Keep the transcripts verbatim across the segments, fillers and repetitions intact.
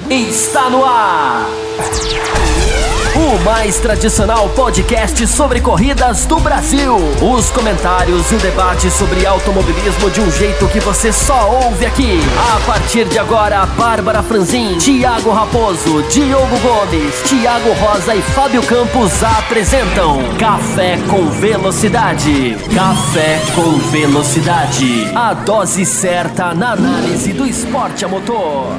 Está no ar! O mais tradicional podcast sobre corridas do Brasil. Os comentários e o debate sobre automobilismo de um jeito que você só ouve aqui. A partir de agora, Bárbara Franzin, Thiago Raposo, Diogo Gomes, Thiago Rosa e Fábio Campos apresentam Café com Velocidade. Café com Velocidade. A dose certa na análise do esporte a motor.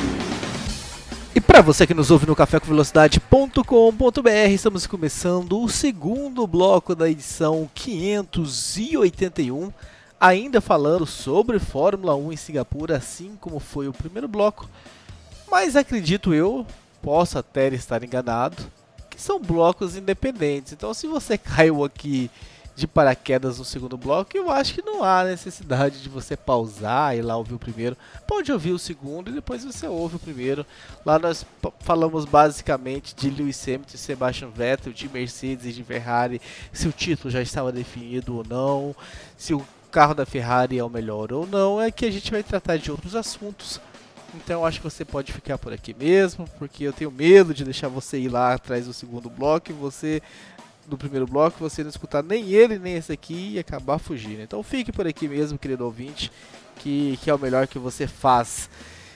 E para você que nos ouve no café com velocidade ponto com ponto b r, estamos começando o segundo bloco da edição quinhentos e oitenta e um, ainda falando sobre Fórmula um em Singapura, assim como foi o primeiro bloco, mas acredito eu, posso até estar enganado, que são blocos independentes. Então se você caiu aqui de paraquedas no segundo bloco, eu acho que não há necessidade de você pausar e lá ouvir o primeiro. Pode ouvir o segundo e depois você ouve o primeiro. Lá nós falamos basicamente de Lewis Hamilton, Sebastian Vettel, de Mercedes e de Ferrari, se o título já estava definido ou não, se o carro da Ferrari é o melhor ou não. É que a gente vai tratar de outros assuntos. Então eu acho que você pode ficar por aqui mesmo, porque eu tenho medo de deixar você ir lá atrás do segundo bloco e você... do primeiro bloco, você não escutar nem ele, nem esse aqui e acabar fugindo. Então fique por aqui mesmo, querido ouvinte, que, que é o melhor que você faz.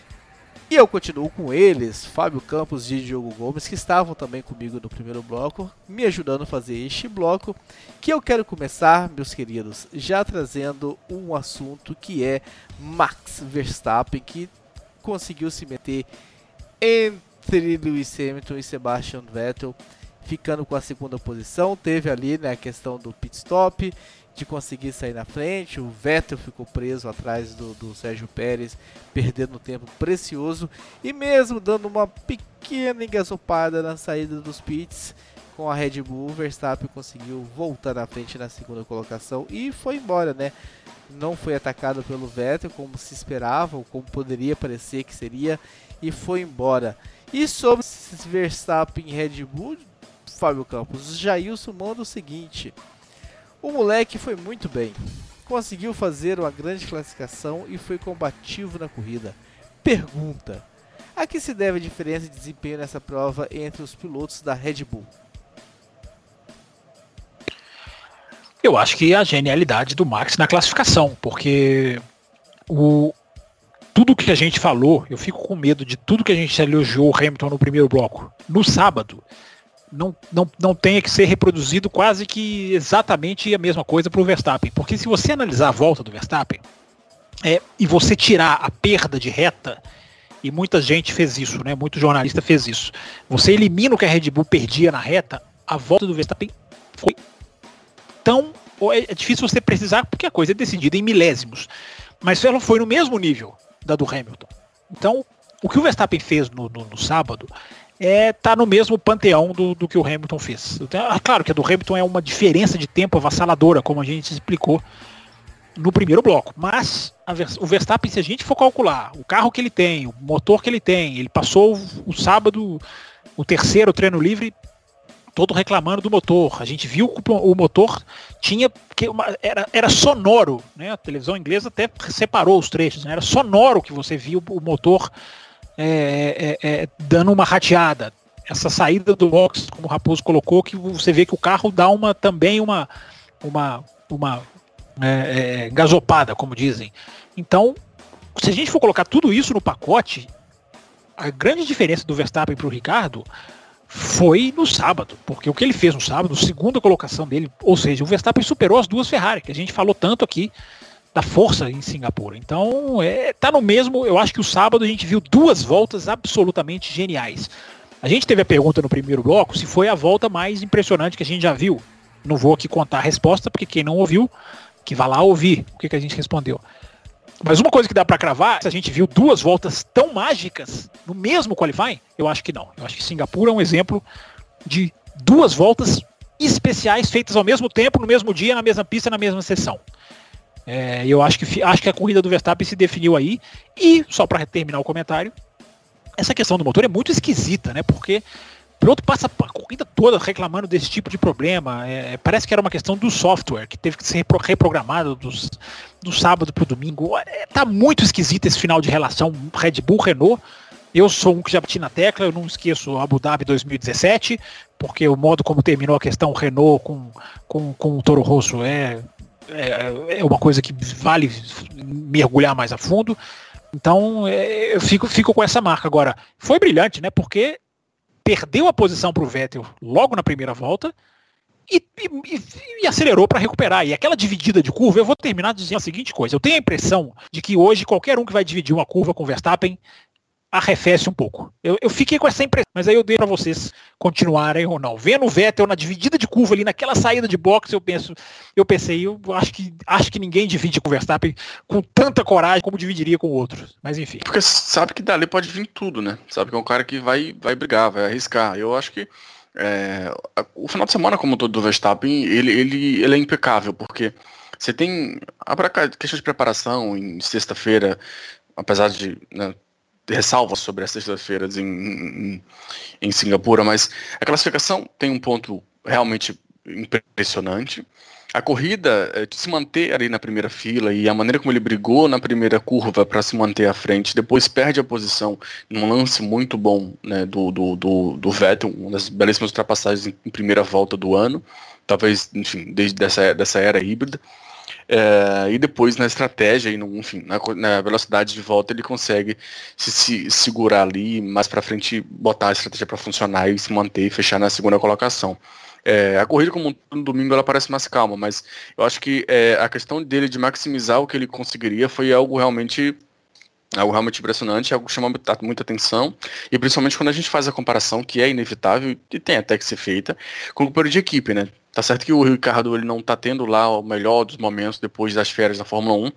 E eu continuo com eles, Fábio Campos e Diogo Gomes, que estavam também comigo no primeiro bloco, me ajudando a fazer este bloco, que eu quero começar, meus queridos, já trazendo um assunto que é Max Verstappen, que conseguiu se meter entre Lewis Hamilton e Sebastian Vettel, ficando com a segunda posição. Teve ali, né, a questão do pit stop, de conseguir sair na frente. O Vettel ficou preso atrás do, do Sérgio Pérez, perdendo tempo precioso, e mesmo dando uma pequena engasopada na saída dos pits com a Red Bull, o Verstappen conseguiu voltar na frente na segunda colocação e foi embora, né? Não foi atacado pelo Vettel como se esperava, ou como poderia parecer que seria, e foi embora. E sobre Verstappen e Red Bull, Fábio Campos, Jailson manda o seguinte: o moleque foi muito bem, conseguiu fazer uma grande classificação e foi combativo na corrida. Pergunta: a que se deve a diferença de desempenho nessa prova entre os pilotos da Red Bull? Eu acho que a genialidade do Max na classificação, porque o, tudo que a gente falou, eu fico com medo de tudo que a gente elogiou o Hamilton no primeiro bloco, no sábado, Não, não, não tenha que ser reproduzido quase que exatamente a mesma coisa para o Verstappen. Porque se você analisar a volta do Verstappen é, e você tirar a perda de reta, e muita gente fez isso, né? Muito jornalista fez isso, você elimina o que a Red Bull perdia na reta, a volta do Verstappen foi tão... É difícil você precisar porque a coisa é decidida em milésimos, mas ela foi no mesmo nível da do Hamilton. Então o que o Verstappen fez no, no, no sábado É, tá no mesmo panteão do, do que o Hamilton fez. Claro que a do Hamilton é uma diferença de tempo avassaladora, como a gente explicou no primeiro bloco, mas a, o Verstappen, se a gente for calcular o carro que ele tem, o motor que ele tem, ele passou o, o sábado, o terceiro treino livre, todo reclamando do motor. A gente viu que o motor tinha que uma, era, era sonoro, né? A televisão inglesa até separou os trechos, né? Era sonoro que você viu o motor É, é, é, dando uma rateada. Essa saída do box, como o Raposo colocou, que você vê que o carro dá uma também uma uma, uma é, é, gasopada, como dizem. Então, se a gente for colocar tudo isso no pacote, a grande diferença do Verstappen para o Ricardo foi no sábado, porque o que ele fez no sábado, segunda colocação dele, ou seja, o Verstappen superou as duas Ferrari, que a gente falou tanto aqui da força em Singapura. Então, é, tá no mesmo. Eu acho que o sábado a gente viu duas voltas absolutamente geniais. A gente teve a pergunta no primeiro bloco se foi a volta mais impressionante que a gente já viu. Não vou aqui contar a resposta, porque quem não ouviu, que vá lá ouvir o que, que a gente respondeu. Mas uma coisa que dá para cravar, se a gente viu duas voltas tão mágicas no mesmo qualifying, eu acho que não. Eu acho que Singapura é um exemplo de duas voltas especiais feitas ao mesmo tempo, no mesmo dia, na mesma pista, na mesma sessão. É, eu acho que, acho que a corrida do Verstappen se definiu aí. E, só para terminar o comentário, essa questão do motor é muito esquisita, né? Porque o piloto passa a corrida toda reclamando desse tipo de problema. É, parece que era uma questão do software, que teve que ser reprogramado dos, do sábado para o domingo. É, tá muito esquisito esse final de relação Red Bull-Renault. Eu sou um que já bati na tecla, eu não esqueço Abu Dhabi dois mil e dezessete, porque o modo como terminou a questão Renault com, com, com o Toro Rosso é, é, é uma coisa que vale mergulhar mais a fundo. Então é, eu fico, fico com essa marca. Agora, foi brilhante, né? Porque perdeu a posição para o Vettel logo na primeira volta e, e, e acelerou para recuperar. E aquela dividida de curva, eu vou terminar dizendo a seguinte coisa. Eu tenho a impressão de que hoje qualquer um que vai dividir uma curva com o Verstappen arrefece um pouco. Eu, eu fiquei com essa impressão, mas aí eu dei para vocês continuarem ou não. Vendo o Vettel na dividida de curva ali, naquela saída de boxe, eu penso, eu pensei, eu acho que, acho que ninguém divide com o Verstappen com tanta coragem como dividiria com outros. Mas enfim. Porque sabe que dali pode vir tudo, né? Sabe que é um cara que vai, vai brigar, vai arriscar. Eu acho que é, o final de semana como todo do Verstappen, ele, ele, ele é impecável, porque você tem a questão de preparação em sexta-feira, apesar de... né, ressalvas sobre as sextas-feiras em, em, em Singapura, mas a classificação tem um ponto realmente impressionante. A corrida, é, de se manter ali na primeira fila e a maneira como ele brigou na primeira curva para se manter à frente, depois perde a posição num lance muito bom, né, do, do, do, do Vettel, uma das belíssimas ultrapassagens em, em primeira volta do ano, talvez, enfim, desde dessa, dessa era híbrida. É, e depois na estratégia e no, enfim, na, na velocidade de volta ele consegue se, se segurar ali, mais para frente botar a estratégia para funcionar e se manter e fechar na segunda colocação. É, a corrida como no domingo ela parece mais calma, mas eu acho que é, a questão dele de maximizar o que ele conseguiria foi algo realmente algo realmente impressionante, algo que chama muita atenção, e principalmente quando a gente faz a comparação, que é inevitável e tem até que ser feita, com o companheiro de equipe, né? Tá certo que o Ricardo ele não tá tendo lá o melhor dos momentos depois das férias da Fórmula um,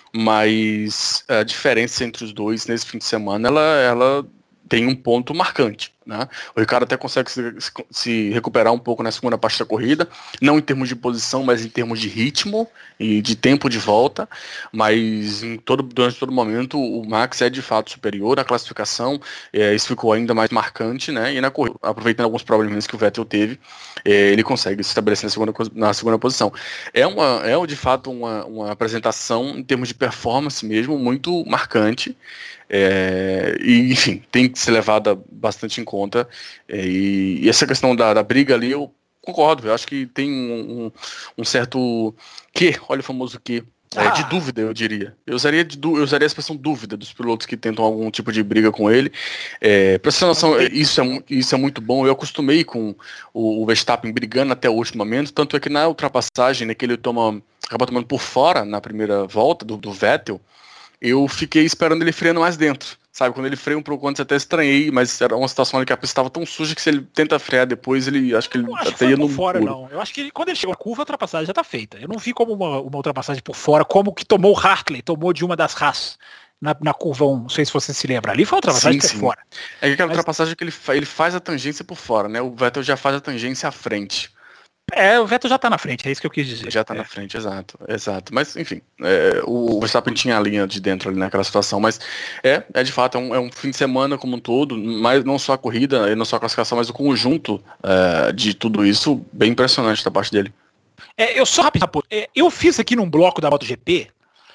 mas a diferença entre os dois nesse fim de semana, ela, ela tem um ponto marcante, né? O Ricardo até consegue se, se recuperar um pouco na segunda parte da corrida, não em termos de posição, mas em termos de ritmo e de tempo de volta, mas em todo, durante todo momento o Max é de fato superior. Na classificação, é, isso ficou ainda mais marcante, né? E na corrida, aproveitando alguns problemas que o Vettel teve, é, ele consegue se estabelecer na segunda, na segunda posição. É, uma, é de fato uma, uma apresentação em termos de performance mesmo, muito marcante. É, e enfim, tem que ser levada bastante em conta, é, e, e essa questão da, da briga ali eu concordo, eu acho que tem um, um, um certo que, olha o famoso que, é, ah. de dúvida, eu diria, eu usaria, de, eu usaria a expressão dúvida dos pilotos que tentam algum tipo de briga com ele, é, pra você ter noção, isso é, isso é muito bom. Eu acostumei com o, o Verstappen brigando até o último momento, tanto é que na ultrapassagem, né, que ele toma, acaba tomando por fora na primeira volta do, do Vettel, eu fiquei esperando ele freando mais dentro, sabe? Quando ele freia um pouco antes, até estranhei, mas era uma situação ali que a pista estava tão suja que se ele tenta frear depois, ele acho que ele acho até que ia no fora, muro. Não. Eu acho que ele, quando ele chegou na curva, a ultrapassagem já tá feita. Eu não vi como uma, uma ultrapassagem por fora, como que tomou o Hartley, tomou de uma das Haas na, na curva um, não sei se você se lembra. Ali foi uma ultrapassagem sim, por sim. fora. É aquela mas... ultrapassagem que ele, ele faz a tangência por fora, né? O Vettel já faz a tangência à frente. É, o Vettel já tá na frente, é isso que eu quis dizer. Já tá é. na frente, exato, exato. Mas, enfim, é, o Verstappen tinha a linha de dentro ali naquela situação, mas é, é de fato, é um, é um fim de semana como um todo, mas não só a corrida, não só a classificação, mas o conjunto é, de tudo isso, bem impressionante da parte dele. É, eu só rápido, é, eu fiz aqui num bloco da MotoGP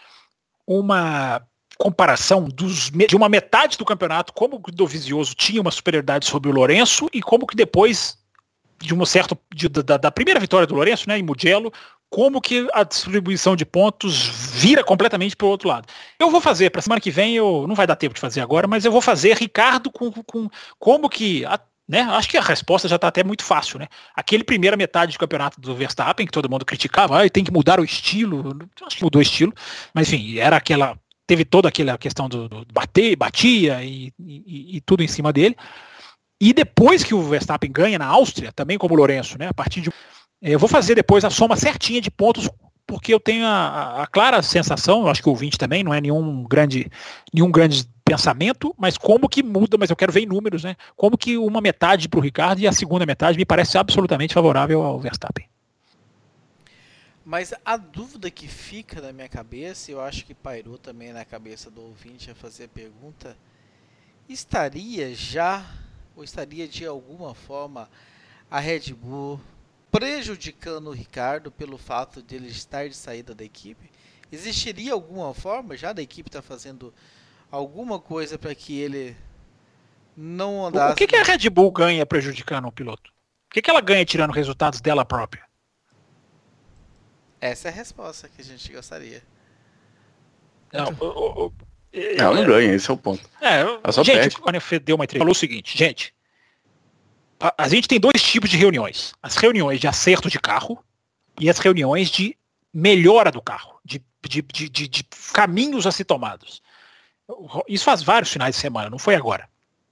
uma comparação dos, de uma metade do campeonato, como o Dovizioso tinha uma superioridade sobre o Lourenço e como que depois de uma certa de, da, da primeira vitória do Lourenço, né, em Mugello, como que a distribuição de pontos vira completamente para o outro lado. Eu vou fazer, para semana que vem, eu não vai dar tempo de fazer agora, mas eu vou fazer Ricardo com, com como que, a, né, acho que a resposta já está até muito fácil, né? Aquele primeira metade do campeonato do Verstappen, que todo mundo criticava, ah, tem que mudar o estilo, acho que mudou o estilo, mas enfim, era aquela, teve toda aquela questão do, do bater, batia e, e, e tudo em cima dele. E depois que o Verstappen ganha na Áustria, também como o Lourenço, né? A partir de. Eu vou fazer depois a soma certinha de pontos, porque eu tenho a, a clara sensação, eu acho que o ouvinte também, não é nenhum grande, nenhum grande pensamento, mas como que muda, mas eu quero ver em números, né? Como que uma metade para o Ricardo e a segunda metade me parece absolutamente favorável ao Verstappen. Mas a dúvida que fica na minha cabeça, eu acho que pairou também na cabeça do ouvinte a fazer a pergunta, estaria já, ou estaria de alguma forma a Red Bull prejudicando o Ricardo pelo fato de ele estar de saída da equipe? Existiria alguma forma já da equipe estar tá fazendo alguma coisa para que ele não andasse... O que, que a Red Bull ganha prejudicando o piloto? O que, que ela ganha tirando resultados dela própria? Essa é a resposta que a gente gostaria. Não, o, o, o, não, não ganha, esse é o ponto. É, só gente, perde. o Cornefê deu uma entrevista, falou o seguinte, gente, a, a gente tem dois tipos de reuniões. As reuniões de acerto de carro e as reuniões de melhora do carro, de, de, de, de, de caminhos a ser tomados. Isso faz vários finais de semana, não foi agora.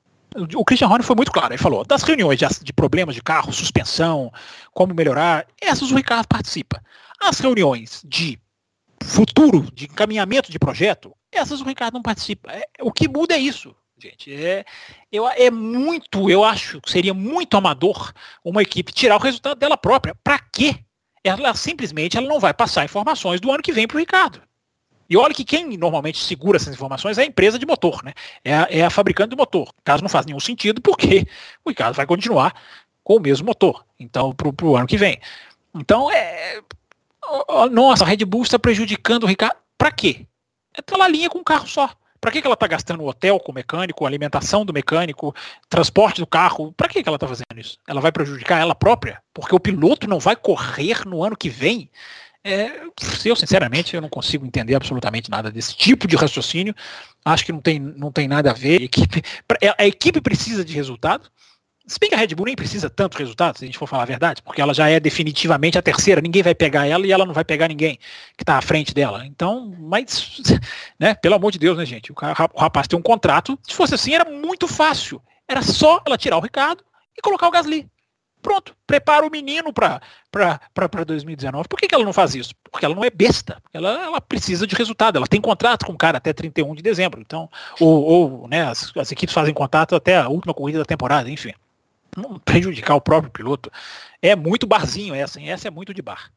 O Christian Horner foi muito claro, ele falou, das reuniões de, de problemas de carro, suspensão, como melhorar, essas o Ricardo participa. As reuniões de futuro, de encaminhamento de projeto, essas o Ricardo não participa. É, o que muda é isso, gente. É, eu, é muito, eu acho que seria muito amador uma equipe tirar o resultado dela própria. Para quê? Ela simplesmente ela não vai passar informações do ano que vem para o Ricardo. E olha que quem normalmente segura essas informações é a empresa de motor, né? É a, é a fabricante do motor. Caso não faz nenhum sentido, porque o Ricardo vai continuar com o mesmo motor. Então, pro, pro ano que vem. Então, é... Nossa, a Red Bull está prejudicando o Ricardo. Pra quê? Ela alinha com um carro só. Pra que, que ela tá gastando hotel com o mecânico, alimentação do mecânico, transporte do carro? Pra que, que ela tá fazendo isso? Ela vai prejudicar ela própria? Porque o piloto não vai correr no ano que vem? É, eu, sinceramente, eu não consigo entender absolutamente nada desse tipo de raciocínio. Acho que não tem, não tem nada a ver. A equipe, a equipe precisa de resultado. Se bem que a Red Bull nem precisa tanto resultado, se a gente for falar a verdade, porque ela já é definitivamente a terceira. Ninguém vai pegar ela e ela não vai pegar ninguém que está à frente dela. Então, mas, né, pelo amor de Deus, né, gente? O, o rapaz tem um contrato. Se fosse assim, era muito fácil. Era só ela tirar o Ricardo e colocar o Gasly. Pronto, prepara o menino para dois mil e dezenove. Por que, que ela não faz isso? Porque ela não é besta. Ela, ela precisa de resultado. Ela tem contrato com o cara até trinta e um de dezembro. Então, ou, ou né, as, as equipes fazem contrato até a última corrida da temporada, enfim. Não prejudicar o próprio piloto. É muito barzinho essa, hein? Essa é muito de bar.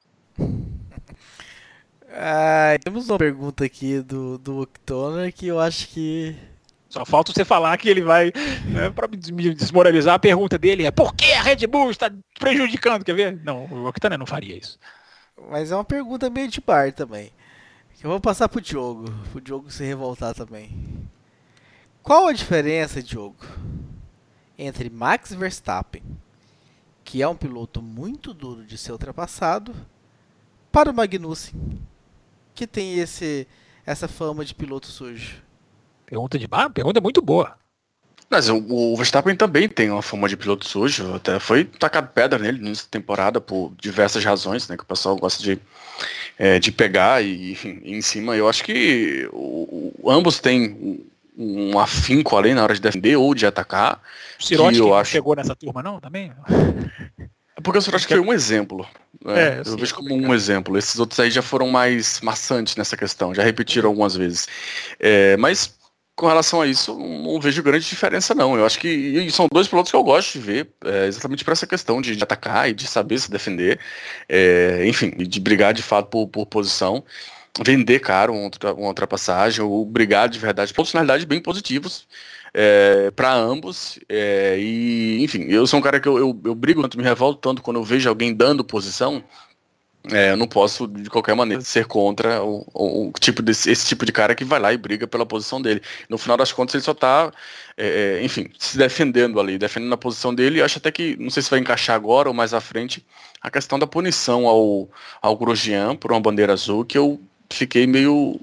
Ah, temos uma pergunta aqui do, do Octoner que eu acho que... Só falta você falar que ele vai, né, para me desmoralizar, a pergunta dele é por que a Red Bull está prejudicando, quer ver? Não, o Octaner não faria isso. Mas é uma pergunta meio de bar também. Eu vou passar pro Diogo, pro Diogo se revoltar também. Qual a diferença, Diogo, entre Max Verstappen, que é um piloto muito duro de ser ultrapassado, para o Magnussen, que tem esse, essa fama de piloto sujo? Pergunta de bar? Pergunta muito boa. Mas o, o Verstappen também tem uma fama de piloto sujo, até foi tacado pedra nele nessa temporada por diversas razões, né, que o pessoal gosta de, é, de pegar e, e em cima. Eu acho que o, o, ambos têm um, um afinco ali na hora de defender ou de atacar. O Siroti não acho... chegou nessa turma não, também? É porque o Siroti foi um exemplo. Né? É, eu sim, vejo como um exemplo. Esses outros aí já foram mais maçantes nessa questão, já repetiram algumas vezes. É, mas com relação a isso, não vejo grande diferença não. Eu acho que e são dois pilotos que eu gosto de ver, é, exatamente por essa questão de, de atacar e de saber se defender, é, enfim, de brigar de fato por, por posição, vender caro uma, uma ultrapassagem, ou brigar de verdade, personalidades bem positivos é, para ambos, é, e enfim, eu sou um cara que eu, eu, eu brigo tanto, me revolto tanto quando eu vejo alguém dando posição. É, eu não posso, de qualquer maneira, ser contra o, o, o tipo desse, esse tipo de cara que vai lá e briga pela posição dele. No final das contas, ele só tá, é, enfim, se defendendo ali, defendendo a posição dele. E acho até que, não sei se vai encaixar agora ou mais à frente, a questão da punição ao, ao Grosjean por uma bandeira azul, que eu fiquei meio...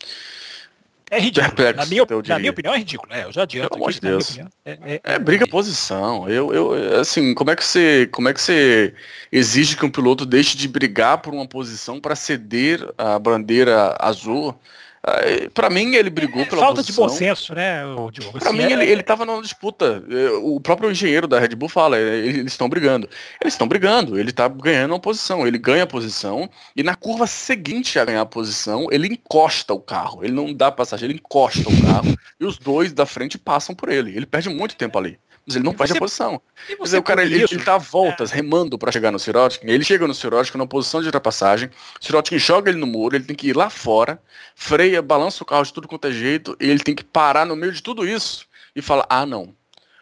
É ridículo. Perplexo, na, minha, eu na minha opinião é ridículo. É, eu já adianto. Pelo amor de na minha Deus. opinião, é, é, É briga é, posição. Eu, eu, assim, como é que você, como é que você exige que um piloto deixe de brigar por uma posição para ceder a bandeira azul? Para mim, ele brigou é, pela falta posição. de bom senso, né, Diogo? Para Assim, mim, é, ele, ele tava numa disputa. O próprio engenheiro da Red Bull fala, eles estão brigando. Eles estão brigando, ele tá ganhando uma posição. Ele ganha a posição e na curva seguinte a ganhar a posição, ele encosta o carro. Ele não dá passagem, ele encosta o carro e os dois da frente passam por ele. Ele perde muito tempo ali. Mas ele não perde a posição. Quer dizer, o cara ele, ele dá voltas, é. remando para chegar no Sirotkin. Ele chega no Sirotkin numa posição de ultrapassagem. O Sirotkin joga ele no muro, ele tem que ir lá fora, freia, balança o carro de tudo quanto é jeito, e ele tem que parar no meio de tudo isso e falar, ah não,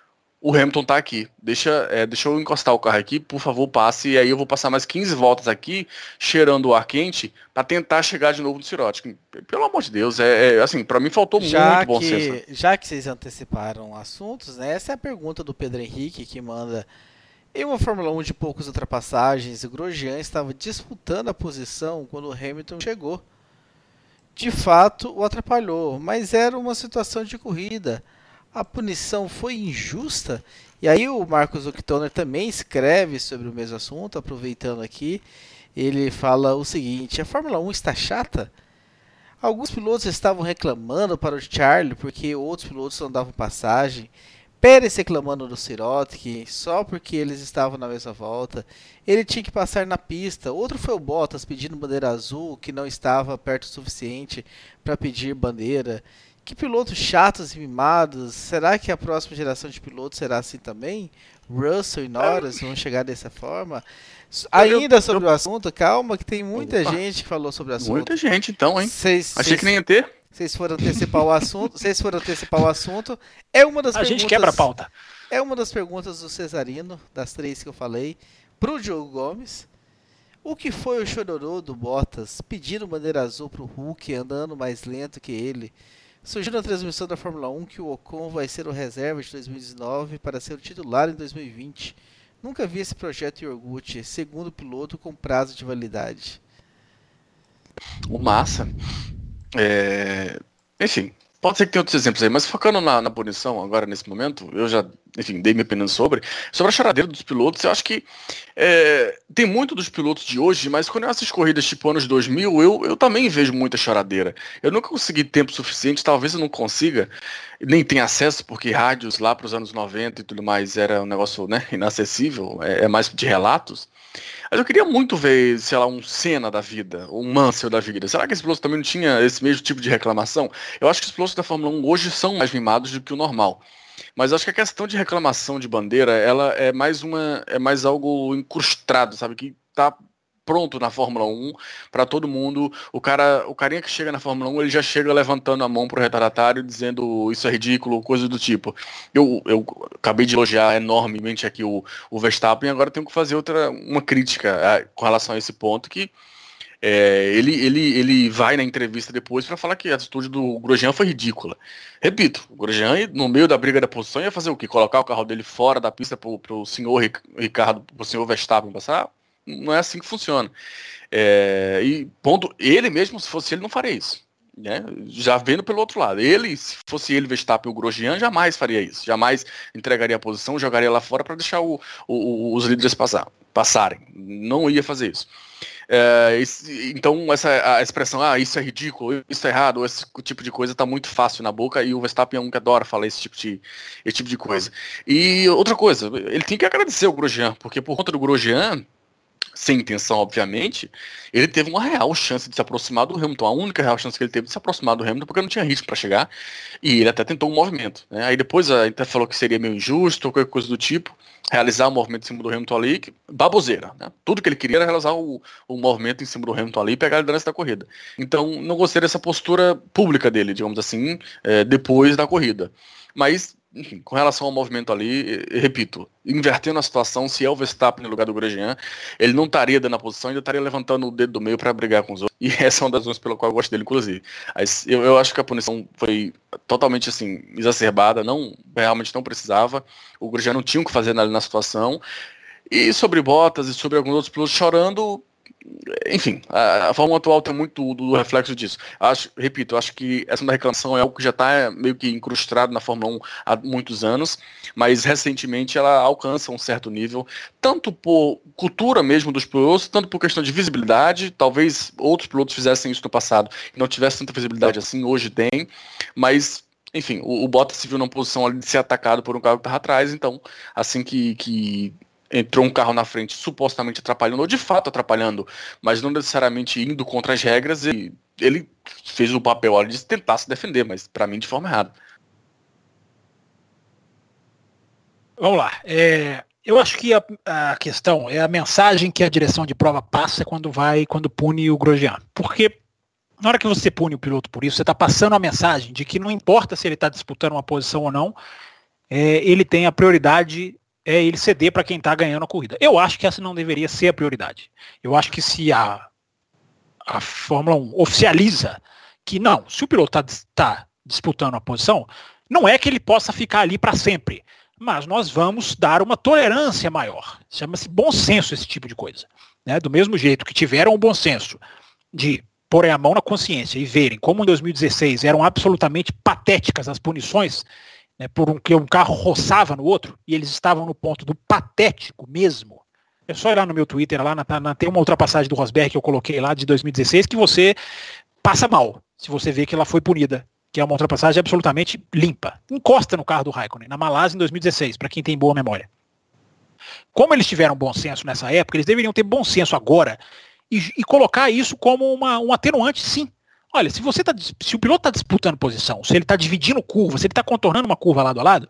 o Hamilton tá aqui, deixa, é, deixa eu encostar o carro aqui, por favor, passe, e aí eu vou passar mais quinze voltas aqui, cheirando o ar quente, para tentar chegar de novo no Sirotic. Pelo amor de Deus, é, é assim, para mim faltou já muito bom que, senso. Já que vocês anteciparam assuntos, né, essa é a pergunta do Pedro Henrique, que manda: em uma Fórmula um de poucas ultrapassagens, o Grosjean estava disputando a posição quando o Hamilton chegou. De fato, o atrapalhou, mas era uma situação de corrida. A punição foi injusta? E aí o Marcos Octoner também escreve sobre o mesmo assunto, aproveitando aqui. Ele fala o seguinte: a Fórmula um está chata? Alguns pilotos estavam reclamando para o Charlie porque outros pilotos não davam passagem. Pérez reclamando do Sirotic só porque eles estavam na mesma volta. Ele tinha que passar na pista. Outro foi o Bottas pedindo bandeira azul, que não estava perto o suficiente para pedir bandeira. Que pilotos chatos e mimados. Será que a próxima geração de pilotos será assim também? Russell e Norris vão chegar dessa forma? Ainda sobre o assunto, calma, que tem muita Opa. gente que falou sobre o assunto. Muita gente então, hein? Cês, Achei cês... que nem ia ter. Vocês foram antecipar o assunto. Vocês foram antecipar o assunto. É uma das a perguntas. gente quebra a pauta. É uma das perguntas do Cesarino, das três que eu falei, pro Diogo Gomes. O que foi o chororô do Bottas pedindo bandeira azul pro Hulk, andando mais lento que ele? Surgiu na transmissão da Fórmula um que o Ocon vai ser o reserva de dois mil e dezenove para ser o titular em dois mil e vinte. Nunca vi esse projeto em Iogurte, segundo piloto com prazo de validade. O massa. É... Enfim, pode ser que tenha outros exemplos aí, mas focando na, na punição agora nesse momento, eu já, enfim, dei minha opinião sobre, sobre a choradeira dos pilotos. Eu acho que é, tem muito dos pilotos de hoje, mas quando eu assisto corridas tipo anos dois mil, eu, eu também vejo muita choradeira. Eu nunca consegui tempo suficiente, talvez eu não consiga, nem tenha acesso, porque rádios lá para os anos noventa e tudo mais era um negócio, né, inacessível, é, é mais de relatos. Mas eu queria muito ver, sei lá, um Senna da vida, um Mansell da vida. Será que esse piloto também não tinha esse mesmo tipo de reclamação? Eu acho que os pilotos da Fórmula um hoje são mais mimados do que o normal. Mas eu acho que a questão de reclamação de bandeira, ela é mais uma, é mais algo incrustado, sabe? Que tá pronto na Fórmula um para todo mundo. O cara, o carinha que chega na Fórmula um, ele já chega levantando a mão pro retardatário, dizendo isso é ridículo, coisa do tipo. Eu, eu acabei de elogiar enormemente aqui o, o Verstappen, e agora tenho que fazer outra, uma crítica a, com relação a esse ponto, que é, ele, ele, ele vai na entrevista depois para falar que a atitude do Grosjean foi ridícula. Repito, o Grosjean, no meio da briga da posição, ia fazer o quê? Colocar o carro dele fora da pista pro, pro senhor Ricardo, pro senhor Verstappen passar? Não é assim que funciona. É, e ponto, ele mesmo, se fosse ele, não faria isso. Né? Já vendo pelo outro lado. Ele, se fosse ele, Verstappen, o Grosjean, jamais faria isso. Jamais entregaria a posição, jogaria lá fora para deixar o, o, os líderes passar, passarem. Não ia fazer isso. É, então essa a expressão, ah, isso é ridículo, isso é errado, esse tipo de coisa tá muito fácil na boca, e o Verstappen é um que adora falar esse tipo de, esse tipo de coisa. E outra coisa, ele tem que agradecer o Grosjean, porque por conta do Grosjean, sem intenção, obviamente, ele teve uma real chance de se aproximar do Hamilton, a única real chance que ele teve de se aproximar do Hamilton, porque não tinha ritmo para chegar, e ele até tentou um movimento, né? Aí depois a gente falou que seria meio injusto, ou qualquer coisa do tipo, realizar o um movimento em cima do Hamilton ali, que, baboseira, né? Tudo que ele queria era realizar o, o movimento em cima do Hamilton ali e pegar a liderança da corrida. Então, não gostei dessa postura pública dele, digamos assim, é, depois da corrida. Mas, enfim, com relação ao movimento ali, repito, invertendo a situação, se é o Verstappen no lugar do Grosjean, ele não estaria dando a posição, ainda estaria levantando o dedo do meio para brigar com os outros. E essa é uma das razões pela qual eu gosto dele, inclusive. Mas eu, eu acho que a punição foi totalmente assim, exacerbada, não, realmente não precisava. O Grosjean não tinha o que fazer ali na situação. E sobre Bottas e sobre alguns outros pilotos chorando, enfim, a, a Fórmula atual tem muito do, do reflexo disso. Acho, repito, acho que essa da reclamação é algo que já está meio que incrustado na Fórmula um há muitos anos, mas recentemente ela alcança um certo nível, tanto por cultura mesmo dos pilotos, tanto por questão de visibilidade. Talvez outros pilotos fizessem isso no passado e não tivesse tanta visibilidade assim, hoje tem, mas enfim, o, o Bottas se viu numa posição ali de ser atacado por um carro que estava atrás, então assim que, que entrou um carro na frente supostamente atrapalhando, ou de fato atrapalhando, mas não necessariamente indo contra as regras, e ele fez o papel ali de tentar se defender, mas para mim de forma errada. Vamos lá. É, eu acho que a, a questão é a mensagem que a direção de prova passa quando vai, quando pune o Grosjean. Porque na hora que você pune o piloto por isso, você está passando a mensagem de que não importa se ele está disputando uma posição ou não, é, ele tem a prioridade, é ele ceder para quem está ganhando a corrida. Eu acho que essa não deveria ser a prioridade. Eu acho que se a, a Fórmula um oficializa que não, se o piloto está tá disputando a posição, não é que ele possa ficar ali para sempre, mas nós vamos dar uma tolerância maior. Chama-se bom senso esse tipo de coisa. Né? Do mesmo jeito que tiveram o bom senso de porem a mão na consciência e verem como em dois mil e dezesseis eram absolutamente patéticas as punições, né, por um que um carro roçava no outro, e eles estavam no ponto do patético mesmo. É só ir lá no meu Twitter, lá na, na, tem uma ultrapassagem do Rosberg que eu coloquei lá de dois mil e dezesseis que você passa mal, se você vê que ela foi punida, que é uma ultrapassagem absolutamente limpa. Encosta no carro do Raikkonen, na Malásia em dois mil e dezesseis, para quem tem boa memória. Como eles tiveram bom senso nessa época, eles deveriam ter bom senso agora e, e colocar isso como uma, um atenuante, sim. Olha, se você tá, se o piloto está disputando posição, se ele está dividindo curva, se ele está contornando uma curva lado a lado,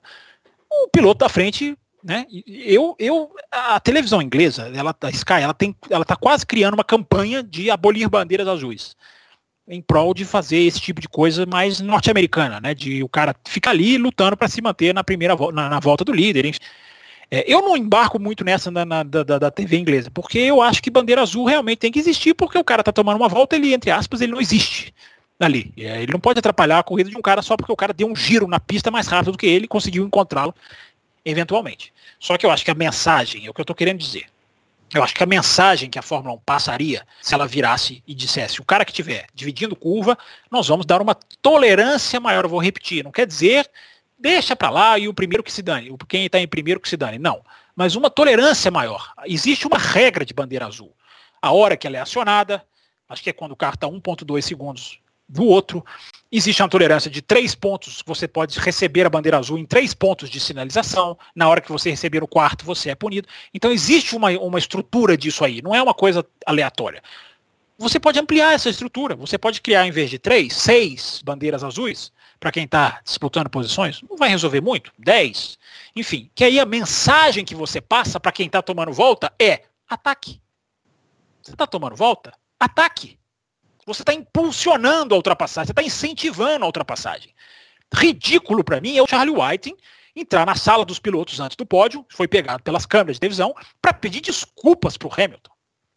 o piloto da frente, né? Eu, eu, a televisão inglesa, ela, a Sky, ela tem, ela está quase criando uma campanha de abolir bandeiras azuis, em prol de fazer esse tipo de coisa mais norte-americana, né? De o cara ficar ali lutando para se manter na primeira na, na volta do líder. Enfim. É, eu não embarco muito nessa na, na, da, da T V inglesa, porque eu acho que bandeira azul realmente tem que existir, porque o cara tá tomando uma volta, ele, entre aspas, ele não existe ali. Ele não pode atrapalhar a corrida de um cara só porque o cara deu um giro na pista mais rápido do que ele e conseguiu encontrá-lo eventualmente. Só que eu acho que a mensagem, é o que eu tô querendo dizer, eu acho que a mensagem que a Fórmula um passaria se ela virasse e dissesse, o cara que estiver dividindo curva, nós vamos dar uma tolerância maior, eu vou repetir, não quer dizer deixa para lá e o primeiro que se dane, quem está em primeiro que se dane, não, mas uma tolerância maior. Existe uma regra de bandeira azul, a hora que ela é acionada, acho que é quando o carro está um ponto dois segundos do outro, existe uma tolerância de três pontos, você pode receber a bandeira azul em três pontos de sinalização, na hora que você receber o quarto você é punido, então existe uma, uma estrutura disso aí, não é uma coisa aleatória. Você pode ampliar essa estrutura, você pode criar em vez de três, seis bandeiras azuis, para quem está disputando posições, não vai resolver muito, dez, enfim, que aí a mensagem que você passa para quem está tomando volta é ataque. Você está tomando volta? Ataque. Você está impulsionando a ultrapassagem, você está incentivando a ultrapassagem. Ridículo para mim é o Charlie Whiting entrar na sala dos pilotos antes do pódio, foi pegado pelas câmeras de televisão, para pedir desculpas para o Hamilton.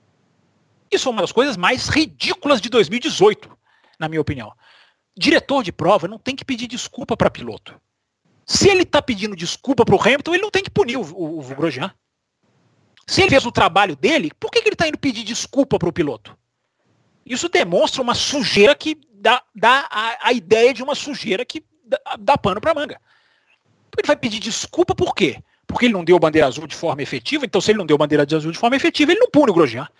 Isso é uma das coisas mais ridículas de dois mil e dezoito, na minha opinião. Diretor de prova não tem que pedir desculpa para piloto. Se ele está pedindo desculpa para o Hamilton, ele não tem que punir o, o, o Grosjean. Se ele fez o trabalho dele, por que, que ele está indo pedir desculpa para o piloto? Isso demonstra uma sujeira que dá, dá a, a ideia de uma sujeira que dá, dá pano para manga. Ele vai pedir desculpa por quê? Porque ele não deu bandeira azul de forma efetiva, então se ele não deu bandeira azul de forma efetiva, ele não pune o Grosjean.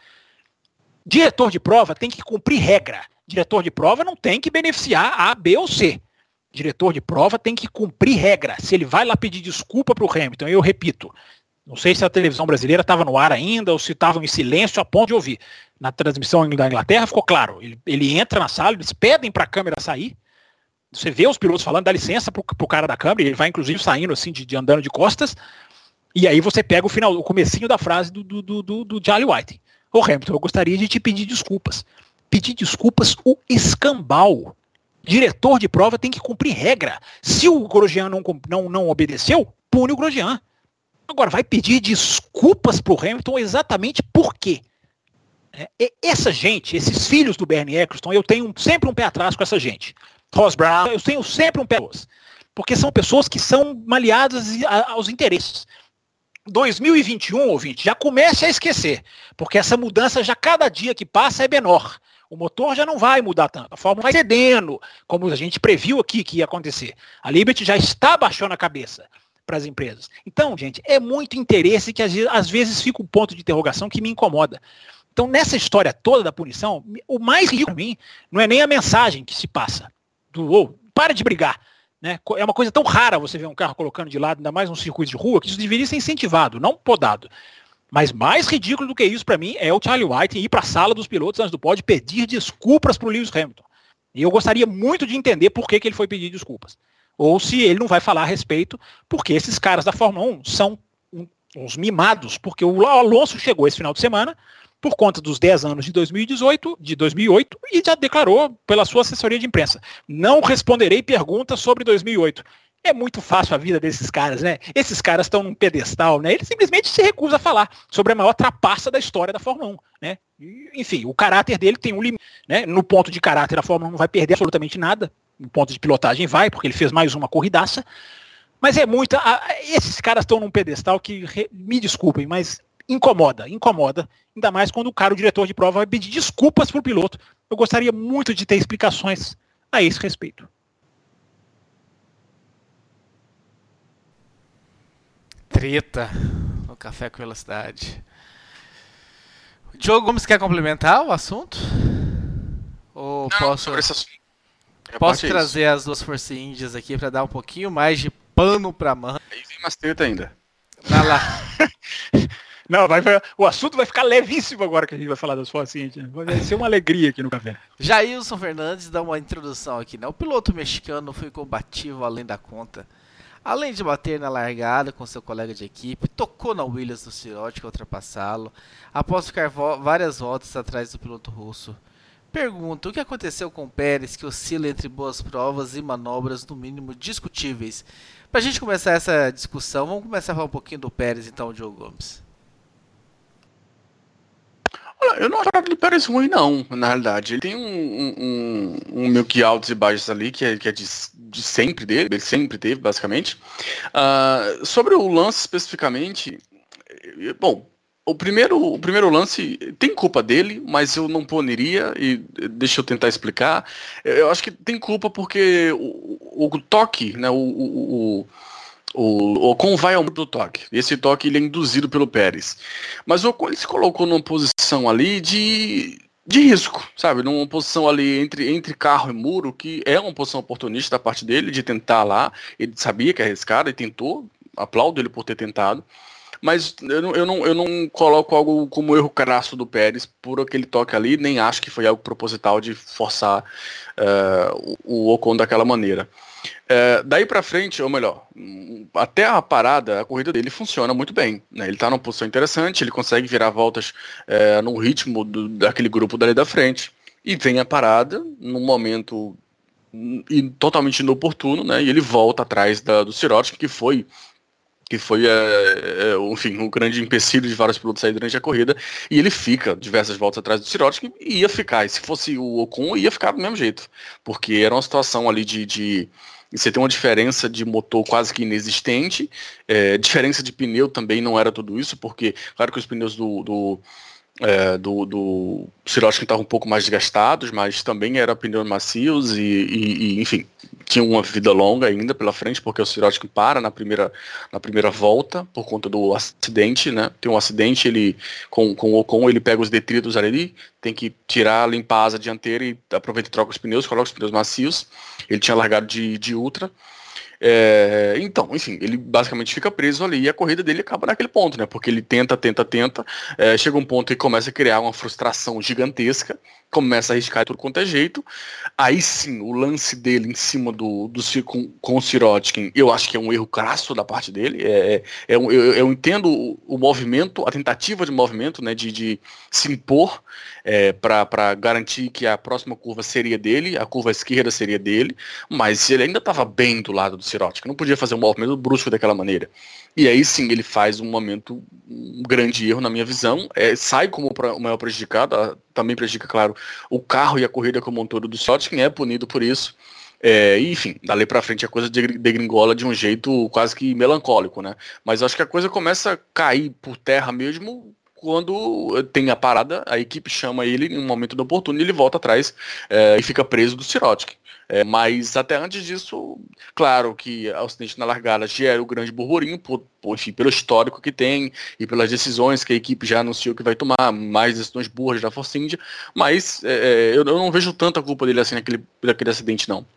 Diretor de prova tem que cumprir regra. Diretor de prova não tem que beneficiar A, B ou C. Diretor de prova tem que cumprir regra. Se ele vai lá pedir desculpa para o Hamilton, eu repito, não sei se a televisão brasileira estava no ar ainda ou se estavam em silêncio a ponto de ouvir. Na transmissão da Inglaterra ficou claro. Ele, ele entra na sala, eles pedem para a câmera sair. Você vê os pilotos falando, dá licença para o cara da câmera, ele vai inclusive saindo assim, de, de andando de costas. E aí você pega o final, o comecinho da frase do, do, do, do Charlie Whiting. Ô Hamilton, eu gostaria de te pedir desculpas. Pedir desculpas o escambau. Diretor de prova tem que cumprir regra. Se o Grosjean não, não, não obedeceu, pune o Grosjean. Agora, vai pedir desculpas pro Hamilton exatamente por quê? É, essa gente, esses filhos do Bernie Eccleston, eu tenho sempre um pé atrás com essa gente. Ross Brown, eu tenho sempre um pé atrás. Porque são pessoas que são maleadas aos interesses. dois mil e vinte e um, ouvinte, já comece a esquecer, porque essa mudança já cada dia que passa é menor. O motor já não vai mudar tanto, a Fórmula vai cedendo, como a gente previu aqui que ia acontecer. A Liberty já está baixando a cabeça para as empresas. Então, gente, é muito interesse que às vezes fica um ponto de interrogação que me incomoda. Então, nessa história toda da punição, o mais ridículo para mim não é nem a mensagem que se passa, do oh, para de brigar. Né? É uma coisa tão rara você ver um carro colocando de lado, ainda mais num circuito de rua, que isso deveria ser incentivado, não podado. Mas mais ridículo do que isso para mim é o Charlie Whiting ir para a sala dos pilotos antes do pódio pedir desculpas para o Lewis Hamilton. E eu gostaria muito de entender por que, que ele foi pedir desculpas. Ou se ele não vai falar a respeito, porque esses caras da Fórmula um são um, uns mimados, porque o Alonso chegou esse final de semana por conta dos dez anos de dois mil e dezoito, de dois mil e oito, e já declarou pela sua assessoria de imprensa: não responderei perguntas sobre dois mil e oito. É muito fácil a vida desses caras, né? Esses caras estão num pedestal, né? Ele simplesmente se recusa a falar sobre a maior trapaça da história da Fórmula um, né? E, enfim, o caráter dele tem um limite, né? No ponto de caráter, a Fórmula um não vai perder absolutamente nada. No ponto de pilotagem vai, porque ele fez mais uma corridaça. Mas é muito... A, esses caras estão num pedestal que, re, me desculpem, mas incomoda, incomoda. Ainda mais quando o cara, o diretor de prova, vai pedir desculpas pro piloto. Eu gostaria muito de ter explicações a esse respeito. Treta no Café com Velocidade. O Diogo Gomes quer complementar o assunto? Ou Não, posso, sobre esse assunto. posso É trazer isso. as duas Force Indias aqui para dar um pouquinho mais de pano pra manga? Aí vem mais treta ainda. Na lá. Não, vai, o assunto vai ficar levíssimo agora que a gente vai falar das Force Indias. Vai ser uma alegria aqui no café. Jailson Fernandes dá uma introdução aqui, né? O piloto mexicano foi combativo além da conta. Além de bater na largada com seu colega de equipe, tocou na Williams do Siroti para ultrapassá-lo, após ficar vo- várias voltas atrás do piloto russo. Pergunta, o que aconteceu com Pérez que oscila entre boas provas e manobras no mínimo discutíveis? Para a gente começar essa discussão, vamos começar a falar um pouquinho do Pérez então, Diogo Gomes. Olha, eu não acho o Pérez ruim, não, na realidade. Ele tem um, um, um, um meio que altos e baixos ali, que é, que é de, de sempre dele, ele sempre teve, basicamente. Uh, sobre o lance especificamente, bom, o primeiro, o primeiro lance tem culpa dele, mas eu não puniria, e deixa eu tentar explicar. Eu acho que tem culpa porque o, o, o toque, né, o... o, o O Ocon vai ao do toque. Esse toque ele é induzido pelo Pérez. Mas o Ocon ele se colocou numa posição ali de, de risco, sabe? Numa posição ali entre, entre carro e muro, que é uma posição oportunista da parte dele, de tentar lá. Ele sabia que é arriscado e tentou. Aplaudo ele por ter tentado. Mas eu não, eu, não, eu não coloco algo como erro crasso do Pérez por aquele toque ali, nem acho que foi algo proposital de forçar uh, o, o Ocon daquela maneira. É, daí pra frente, ou melhor, até a parada, a corrida dele funciona muito bem, né? Ele tá numa posição interessante, ele consegue virar voltas é, no ritmo do, daquele grupo dali da frente, e vem a parada num momento in, totalmente inoportuno, né? E ele volta atrás da, do Sirotkin, que foi que foi, é, é, enfim, um grande empecilho de vários pilotos sair durante a corrida, e ele fica diversas voltas atrás do Sirotkin, e ia ficar, e se fosse o Ocon, ia ficar do mesmo jeito, porque era uma situação ali de, de você tem uma diferença de motor quase que inexistente, é, diferença de pneu também não era tudo isso, porque, claro que os pneus do, do É, do, do Sirotkin estavam um pouco mais desgastados, mas também eram pneus macios e, e, e, enfim, tinha uma vida longa ainda pela frente, porque o Sirotkin para na primeira, na primeira volta por conta do acidente, né? Tem um acidente, ele com, com o Ocon, ele pega os detritos ali, tem que tirar, limpar a asa dianteira e aproveita e troca os pneus, coloca os pneus macios. Ele tinha largado de, de ultra. É, então, enfim, ele basicamente fica preso ali e a corrida dele acaba naquele ponto, né? Porque ele tenta, tenta, tenta, é, chega um ponto que começa a criar uma frustração gigantesca, começa a arriscar tudo quanto é jeito. Aí sim, o lance dele em cima do, do com, com o Sirotkin, eu acho que é um erro crasso da parte dele. É, é, é um, eu, eu entendo o, o movimento, a tentativa de movimento, né? De, de se impor é, para garantir que a próxima curva seria dele, a curva esquerda seria dele, mas ele ainda estava bem do lado do Sirotkin, não podia fazer um movimento brusco daquela maneira. E aí sim ele faz um momento, um grande erro na minha visão, é, sai como o maior prejudicado, também prejudica, claro, o carro e a corrida como um todo do Sirotkin, é punido por isso. É, e, enfim, dali pra frente a coisa degringola de um jeito quase que melancólico, né? Mas acho que a coisa começa a cair por terra mesmo quando tem a parada, a equipe chama ele em um momento oportuno e ele volta atrás é, e fica preso do Sirotkin. É, mas até antes disso, claro que o acidente na largada gera o grande burburinho, por, por, enfim, pelo histórico que tem e pelas decisões que a equipe já anunciou que vai tomar, mais decisões burras da Force India, mas é, eu, eu não vejo tanta culpa dele assim naquele, naquele acidente, não.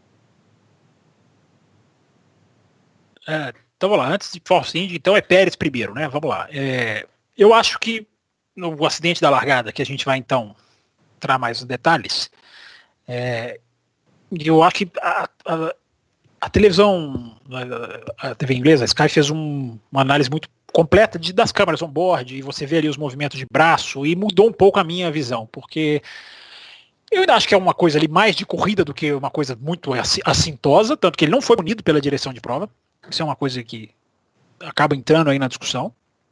É, então vamos lá, antes de Force India, então é Pérez primeiro, né? Vamos lá. É, eu acho que no acidente da largada, que a gente vai então entrar mais nos detalhes, é, eu acho que a, a, a televisão, a, a T V inglesa, a Sky, fez um, uma análise muito completa de, das câmeras on-board, e você vê ali os movimentos de braço, e mudou um pouco a minha visão, porque Eu ainda acho que é uma coisa ali mais de corrida do que uma coisa muito assintosa, tanto que ele não foi punido pela direção de prova. Isso é uma coisa que acaba entrando aí na discussão.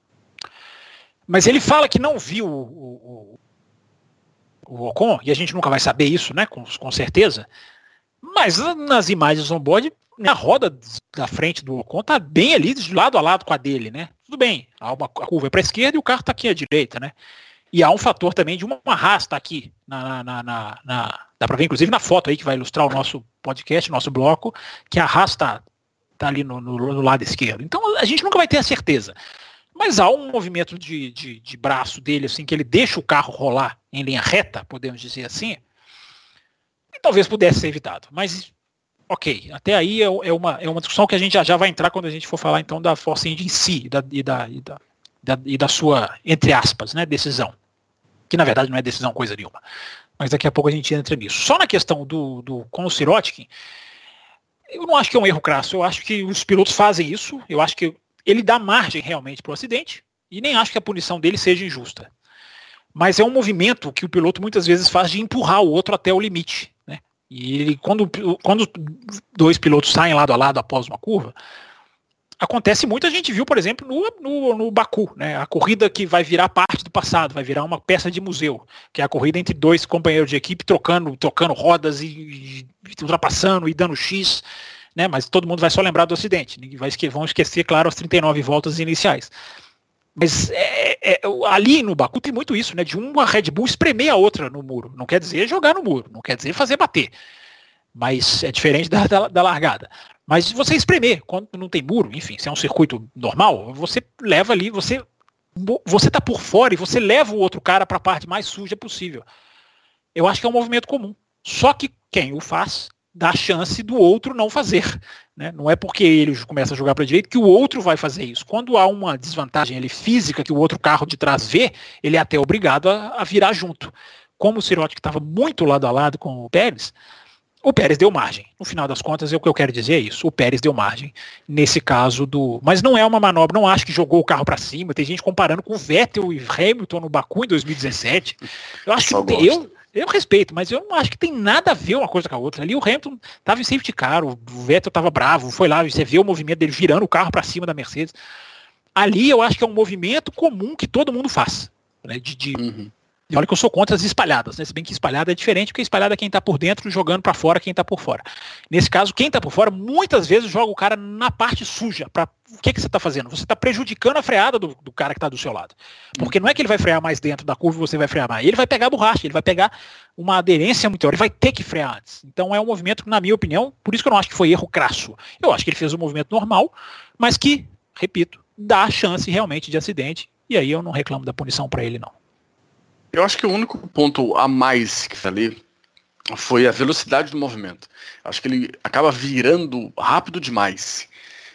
Mas ele fala que não viu o, o, o Ocon, e a gente nunca vai saber isso, né, com, com certeza. Mas nas imagens on-board, a roda da frente do Ocon tá bem ali, de lado a lado com a dele, né? Tudo bem, há uma, a curva é para a esquerda e o carro tá aqui à direita, né? E há um fator também de uma, uma Haas tá aqui, na, na, na, na, dá para ver inclusive na foto aí que vai ilustrar o nosso podcast, nosso bloco, que a Haas tá, tá ali no, no, no lado esquerdo. Então a gente nunca vai ter a certeza. Mas há um movimento de, de, de braço dele, assim, que ele deixa o carro rolar em linha reta, podemos dizer assim, e talvez pudesse ser evitado. Mas, ok, até aí é, é, uma, é uma discussão que a gente já, já vai entrar quando a gente for falar, então, da Force India em si e da, e da, e da, da, e da sua, entre aspas, né, decisão. Que, na verdade, não é decisão coisa nenhuma. Mas daqui a pouco a gente entra nisso. Só na questão do, do com o Sirotkin, eu não acho que é um erro crasso. Eu acho que os pilotos fazem isso. Eu acho que ele dá margem realmente para o acidente e nem acho que a punição dele seja injusta. Mas é um movimento que o piloto muitas vezes faz de empurrar o outro até o limite, né? E ele, quando, quando dois pilotos saem lado a lado após uma curva, acontece muito, a gente viu, por exemplo, no, no, no Baku, né? A corrida que vai virar parte do passado, vai virar uma peça de museu, que é a corrida entre dois companheiros de equipe trocando, trocando rodas e, e ultrapassando e dando X, né, mas todo mundo vai só lembrar do acidente. Vai esque- vão esquecer, claro, as trinta e nove voltas iniciais. Mas é, é, ali no Baku tem muito isso, né? De uma Red Bull espremer a outra no muro. Não quer dizer jogar no muro, não quer dizer fazer bater. Mas é diferente da, da, da largada. Mas você espremer, quando não tem muro, enfim, se é um circuito normal, você leva ali, você você tá por fora e você leva o outro cara para a parte mais suja possível. Eu acho que é um movimento comum. Só que quem o faz dá chance do outro não fazer, né? Não é porque ele começa a jogar para a direita que o outro vai fazer isso. Quando há uma desvantagem ali, física que o outro carro de trás vê, ele é até obrigado a, a virar junto. Como o Sirotkin estava muito lado a lado com o Pérez, o Pérez deu margem. No final das contas, é o que eu quero dizer é isso. O Pérez deu margem nesse caso do... Mas não é uma manobra, não acho que jogou o carro para cima. Tem gente comparando com o Vettel e Hamilton no Baku em dois mil e dezessete. Eu acho Só que não tem, eu Eu respeito, mas eu não acho que tem nada a ver uma coisa com a outra. Ali o Hamilton estava em safety car, o Vettel estava bravo, foi lá, você vê o movimento dele virando o carro para cima da Mercedes. Ali eu acho que é um movimento comum que todo mundo faz, né, de, de, Uhum. E olha que eu sou contra as espalhadas, né? Se bem que espalhada é diferente, porque espalhada é quem tá por dentro jogando para fora quem tá por fora. Nesse caso, quem tá por fora muitas vezes joga o cara na parte suja. Pra... O que que você tá fazendo? Você tá prejudicando a freada do, do cara que tá do seu lado. Porque não é que ele vai frear mais dentro da curva e você vai frear mais. Ele vai pegar borracha, ele vai pegar uma aderência muito maior, ele vai ter que frear antes. Então é um movimento, na minha opinião, por isso que eu não acho que foi erro crasso. Eu acho que ele fez um movimento normal, mas que, repito, dá a chance realmente de acidente. E aí eu não reclamo da punição para ele, não. Eu acho que o único ponto a mais que tá ali foi a velocidade do movimento. Acho que ele acaba virando rápido demais.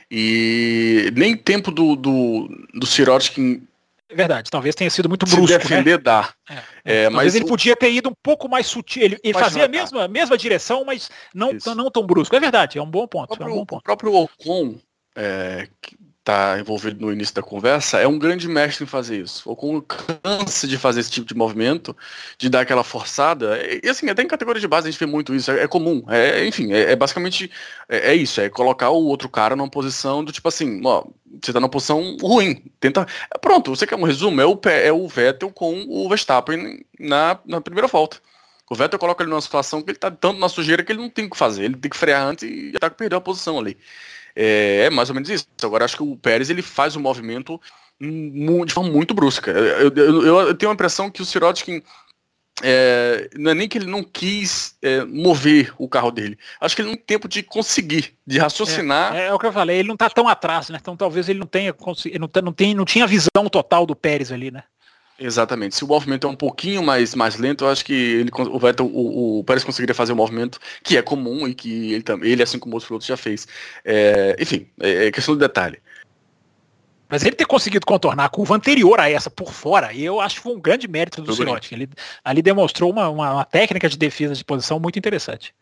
E nem tempo do, do, do Sirotkin... É verdade, talvez tenha sido muito se brusco, defender, né? dá. É, É, talvez mas ele o... podia ter ido um pouco mais sutil. Ele, ele fazia a mesma, mesma direção, mas não, não tão brusco. É verdade, é um bom ponto. O próprio, é um bom ponto. O próprio Ocon, é, que está envolvido no início da conversa, é um grande mestre em fazer isso. O Ocon cansa de fazer esse tipo de movimento, de dar aquela forçada. E assim, até em categoria de base a gente vê muito isso, é, é comum. É, enfim, é, é basicamente é, é isso, é colocar o outro cara numa posição do tipo assim, ó, você tá numa posição ruim. Tenta. Pronto, você quer um resumo? É o, é o Vettel com o Verstappen na, na primeira volta. O Vettel coloca ele numa situação que ele tá tanto na sujeira que ele não tem o que fazer. Ele tem que frear antes e já tá perdendo a posição ali. É, é mais ou menos isso. Agora acho que o Pérez ele faz um movimento de forma muito brusca. Eu, eu, eu tenho a impressão que o Sirotkin é, não é nem que ele não quis é, mover o carro dele. Acho que ele não tem tempo de conseguir, de raciocinar. É, é, é o que eu falei, ele não tá tão atrás, né? Então talvez ele não tenha ele não, não, tem, não tinha a visão total do Pérez ali, né? Exatamente. Se o movimento é um pouquinho mais, mais lento, eu acho que ele, o, Vettel, o, o Pérez conseguiria fazer um movimento que é comum e que ele, ele assim como outros pilotos, já fez. É, enfim, é, é questão de detalhe. Mas ele ter conseguido contornar a curva anterior a essa por fora, eu acho que foi um grande mérito do Sirotkin. Ele ali demonstrou uma, uma, uma técnica de defesa de posição muito interessante.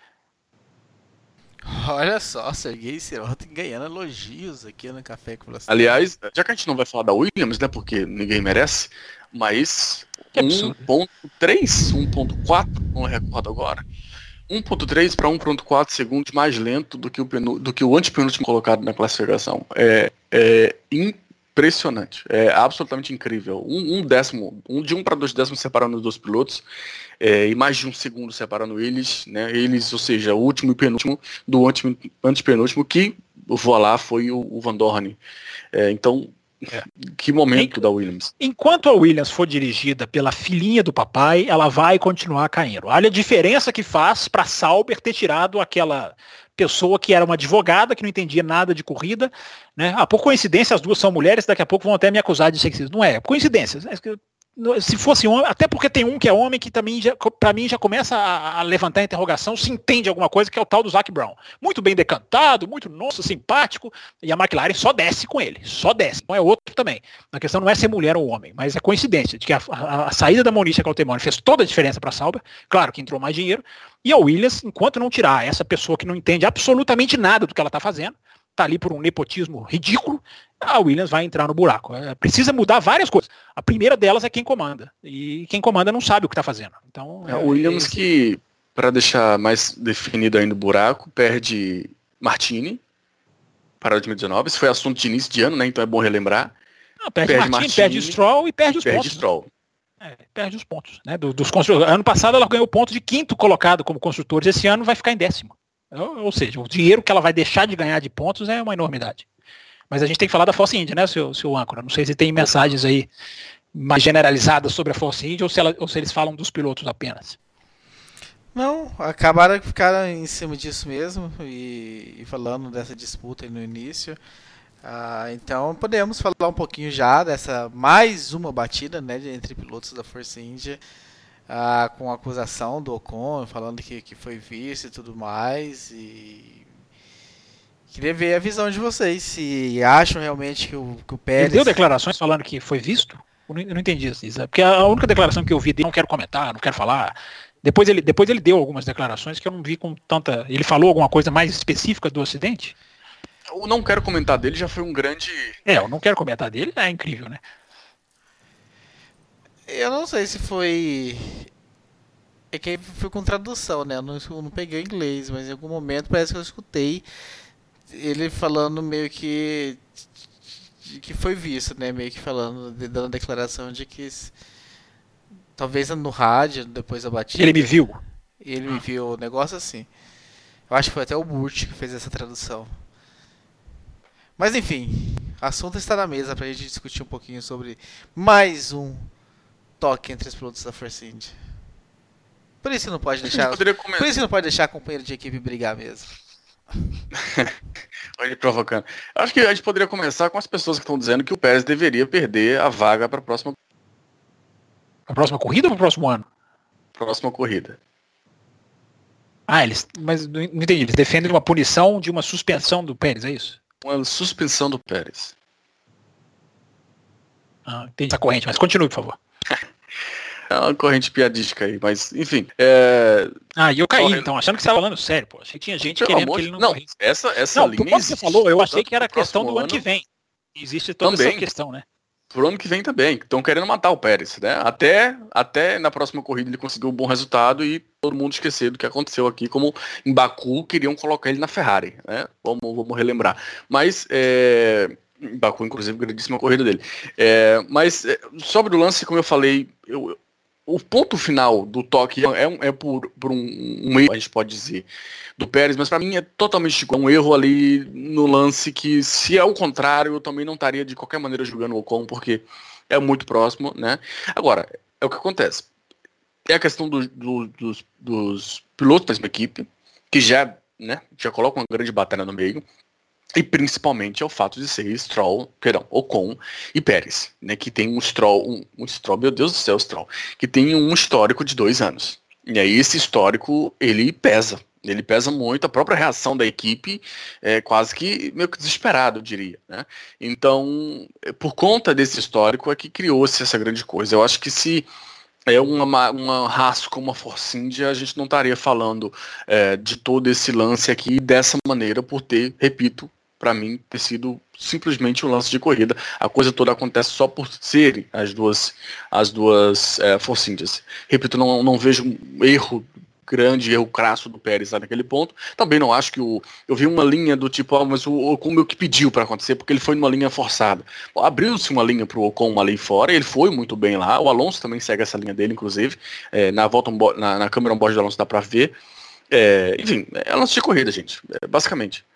Olha só, Sergei Sirotkin ganhando elogios aqui no Café com Velocidade. Aliás, já que a gente não vai falar da Williams, né, porque ninguém merece, mas um ponto três, um ponto quatro, não recordo agora. um ponto três para um ponto quatro segundos mais lento do que o, penu, do que o antepenúltimo colocado na classificação. É, é impressionante, é absolutamente incrível. Um, um décimo, um, de um para dois décimos separando os dois pilotos, é, e mais de um segundo separando eles, né? Eles, ou seja, o último e penúltimo do ante, antepenúltimo, que voa lá foi o, o Van Dorn. É, então, É. Que momento en, da Williams. Enquanto a Williams for dirigida pela filhinha do papai, ela vai continuar caindo. Olha a diferença que faz para Sauber ter tirado aquela pessoa que era uma advogada, que não entendia nada de corrida, né? Ah, por coincidência as duas são mulheres, daqui a pouco vão até me acusar de sexismo. Não é, coincidência. Se fosse homem, até porque tem um que é homem que também já, para mim já começa a, a levantar a interrogação se entende alguma coisa, que é o tal do Zac Brown. Muito bem decantado, muito nosso, simpático, e a McLaren só desce com ele, só desce. Não é outro também. A questão não é ser mulher ou homem, mas é coincidência de que a, a, a saída da Maurícia Caltemone fez toda a diferença para a Sauber, claro que entrou mais dinheiro, e a Williams, enquanto não tirar essa pessoa que não entende absolutamente nada do que ela está fazendo, está ali por um nepotismo ridículo, a Williams vai entrar no buraco. É, precisa mudar várias coisas. A primeira delas é quem comanda. E quem comanda não sabe o que está fazendo. Então, é a Williams é... que, para deixar mais definido ainda o buraco, perde Martini para dois mil e dezenove. Isso foi assunto de início de ano, né? Então é bom relembrar. Não, perde, perde Martini, Martini, perde Stroll e perde os perde pontos. Stroll. É, perde os pontos. Né? Do, dos construtores. Ano passado ela ganhou ponto de quinto colocado como construtores. Esse ano vai ficar em décimo. Ou seja, o dinheiro que ela vai deixar de ganhar de pontos é uma enormidade. Mas a gente tem que falar da Force India, né, seu, seu âncora? Não sei se tem mensagens aí mais generalizadas sobre a Force India ou se, ela, ou se eles falam dos pilotos apenas. Não, acabaram de ficar em cima disso mesmo e, e falando dessa disputa aí no início. Ah, então podemos falar um pouquinho já dessa mais uma batida, né, entre pilotos da Force India. Ah, com a acusação do Ocon, falando que, que foi visto e tudo mais. E queria ver a visão de vocês, se acham realmente que o, que o Pérez... Ele deu declarações falando que foi visto? Eu não, eu não entendi isso, porque a única declaração que eu vi dele, não quero comentar, não quero falar. Depois ele, depois ele deu algumas declarações que eu não vi com tanta... Ele falou alguma coisa mais específica do acidente? Eu não quero comentar dele, já foi um grande... É, eu não quero comentar dele, é incrível, né? Eu não sei se foi... É que foi com tradução, né? Eu não, eu não peguei o inglês, mas em algum momento parece que eu escutei ele falando meio que... que foi visto, né? Meio que falando, dando a declaração de que... Talvez no rádio, depois da batida... Ele me viu? Ele me viu, o negócio assim. Eu acho que foi até o Burt que fez essa tradução. Mas enfim, o assunto está na mesa pra gente discutir um pouquinho sobre mais um toque entre os pilotos da Force India. Por isso não pode deixar. Por isso não pode deixar companheiro de equipe brigar mesmo. Olha ele provocando. Acho que a gente poderia começar com as pessoas que estão dizendo que o Pérez deveria perder a vaga para a próxima. A próxima corrida ou para o próximo ano? Próxima corrida. Ah, eles. Mas não entendi. Eles defendem uma punição de uma suspensão do Pérez, é isso? Uma suspensão do Pérez. Ah, entendi essa corrente, mas continue, por favor. É uma corrente piadística aí, mas enfim. É... Ah, e eu caí, Corre... então, achando que você estava falando sério, pô. Achei que tinha gente Pelo querendo que ele não Não, corresse. essa, essa não, linha quando você falou, eu achei que era questão do ano, ano que vem. Existe toda também, essa questão, né? Pro ano que vem também. Estão querendo matar o Pérez, né? Até, até na próxima corrida ele conseguiu um bom resultado e todo mundo esqueceu do que aconteceu aqui, como em Baku queriam colocar ele na Ferrari, né? Vamos, vamos relembrar. Mas, é... Baku, inclusive, grandíssima corrida dele. É... Mas, é... sobre o lance, como eu falei, eu... o ponto final do toque é, é por, por um, um erro, a gente pode dizer, do Pérez, mas para mim é totalmente um erro ali no lance que, se é o contrário, eu também não estaria de qualquer maneira julgando o Ocon, porque é muito próximo, né? Agora, é o que acontece. É a questão do, do, dos, dos pilotos da mesma equipe, que já, né, já colocam uma grande batalha no meio, e principalmente é o fato de ser Stroll, perdão, Ocon e Pérez, né, que tem um Stroll, um, um Stroll, meu Deus do céu, Stroll, que tem um histórico de dois anos. E aí esse histórico, ele pesa, ele pesa muito, a própria reação da equipe é quase que meio que desesperada, eu diria, né? Então, por conta desse histórico é que criou-se essa grande coisa. Eu acho que se é uma, uma raça como a Force India, a gente não estaria falando é, de todo esse lance aqui dessa maneira, por ter, repito, para mim, ter sido simplesmente um lance de corrida. A coisa toda acontece só por serem as duas, as duas é, Force Indias. Repito, não, não vejo um erro grande, erro crasso do Pérez lá naquele ponto. Também não acho que o... Eu vi uma linha do tipo, ah, mas o Ocon meio que pediu para acontecer, porque ele foi numa linha forçada. Abriu-se uma linha pro Ocon ali fora, ele foi muito bem lá. O Alonso também segue essa linha dele, inclusive. É, na, volta on board, na, na câmera on-board do Alonso dá para ver. É, enfim, é lance de corrida, gente, é, basicamente.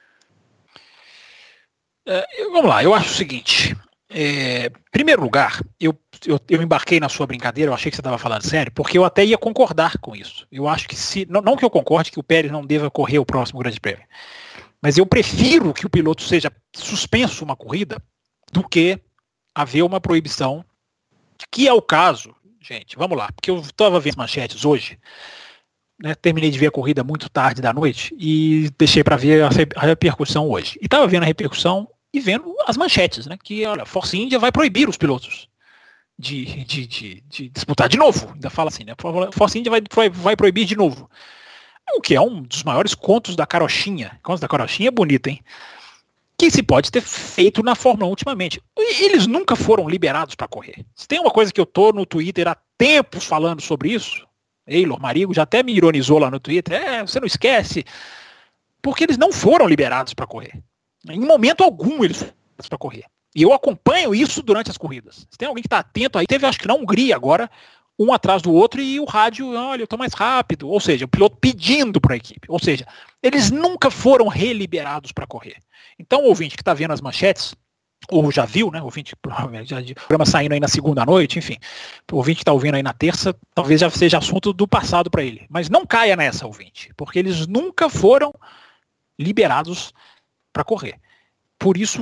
É, vamos lá, eu acho o seguinte. É, primeiro lugar, eu, eu, eu embarquei na sua brincadeira, eu achei que você estava falando sério, porque eu até ia concordar com isso. Eu acho que se. Não, não que eu concorde que o Pérez não deva correr o próximo Grande Prêmio, mas eu prefiro que o piloto seja suspenso uma corrida do que haver uma proibição, que é o caso, gente, vamos lá, porque eu estava vendo as manchetes hoje, né, terminei de ver a corrida muito tarde da noite e deixei para ver a, a repercussão hoje. E estava vendo a repercussão e vendo as manchetes, né? Que, olha, Force India vai proibir os pilotos de, de, de, de disputar de novo. Ainda fala assim, né? Force India vai, vai proibir de novo. O que é um dos maiores contos da carochinha. Contos da carochinha é bonito, hein? Que se pode ter feito na Fórmula um ultimamente. Eles nunca foram liberados para correr. Se tem uma coisa que eu tô no Twitter há tempos falando sobre isso, Eilor Marigo já até me ironizou lá no Twitter, é, você não esquece, porque eles não foram liberados para correr. Em momento algum eles foram para correr. E eu acompanho isso durante as corridas. Se tem alguém que está atento aí, teve acho que na Hungria agora, um atrás do outro e o rádio, olha, eu estou mais rápido. Ou seja, o piloto pedindo para a equipe. Ou seja, eles nunca foram reliberados para correr. Então o ouvinte que está vendo as manchetes, ou já viu, né, o ouvinte, já, o programa saindo aí na segunda noite, enfim, o ouvinte que está ouvindo aí na terça, talvez já seja assunto do passado para ele. Mas não caia nessa, ouvinte, porque eles nunca foram liberados para correr. Por isso,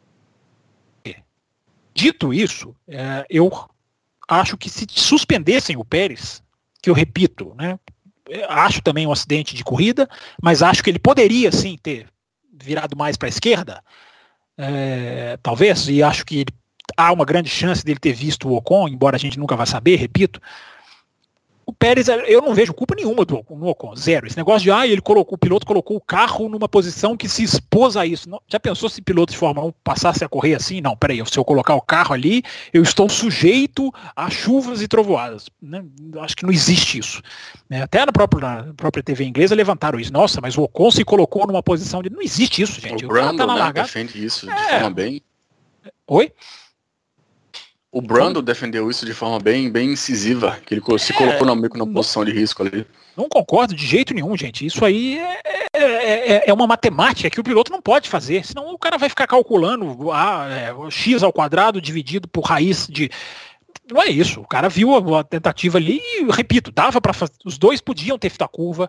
dito isso, é, eu acho que se suspendessem o Pérez, que eu repito, né, acho também um acidente de corrida, mas acho que ele poderia sim ter virado mais para a esquerda, é, talvez, e acho que ele, há uma grande chance dele ter visto o Ocon, embora a gente nunca vá saber, repito. O Pérez, eu não vejo culpa nenhuma do, no Ocon, zero. Esse negócio de, ah, ele colocou, o piloto colocou o carro numa posição que se expôs a isso. Não, já pensou se piloto de Fórmula um passasse a correr assim? Não, peraí, se eu colocar o carro ali, eu estou sujeito a chuvas e trovoadas. Né? Acho que não existe isso. Né? Até na própria, na própria T V inglesa levantaram isso. Nossa, mas o Ocon se colocou numa posição de... Não existe isso, gente. O Brandon, tá né, defende isso de é... forma bem... Oi? O Brando defendeu isso de forma bem, bem incisiva, que ele se colocou na, meio que numa posição de risco ali. Não concordo de jeito nenhum, gente. Isso aí é, é, é, é uma matemática que o piloto não pode fazer, senão o cara vai ficar calculando ah, é, x ao quadrado dividido por raiz de... Não é isso. O cara viu a, a tentativa ali e, repito, dava para fazer. Os dois podiam ter feito a curva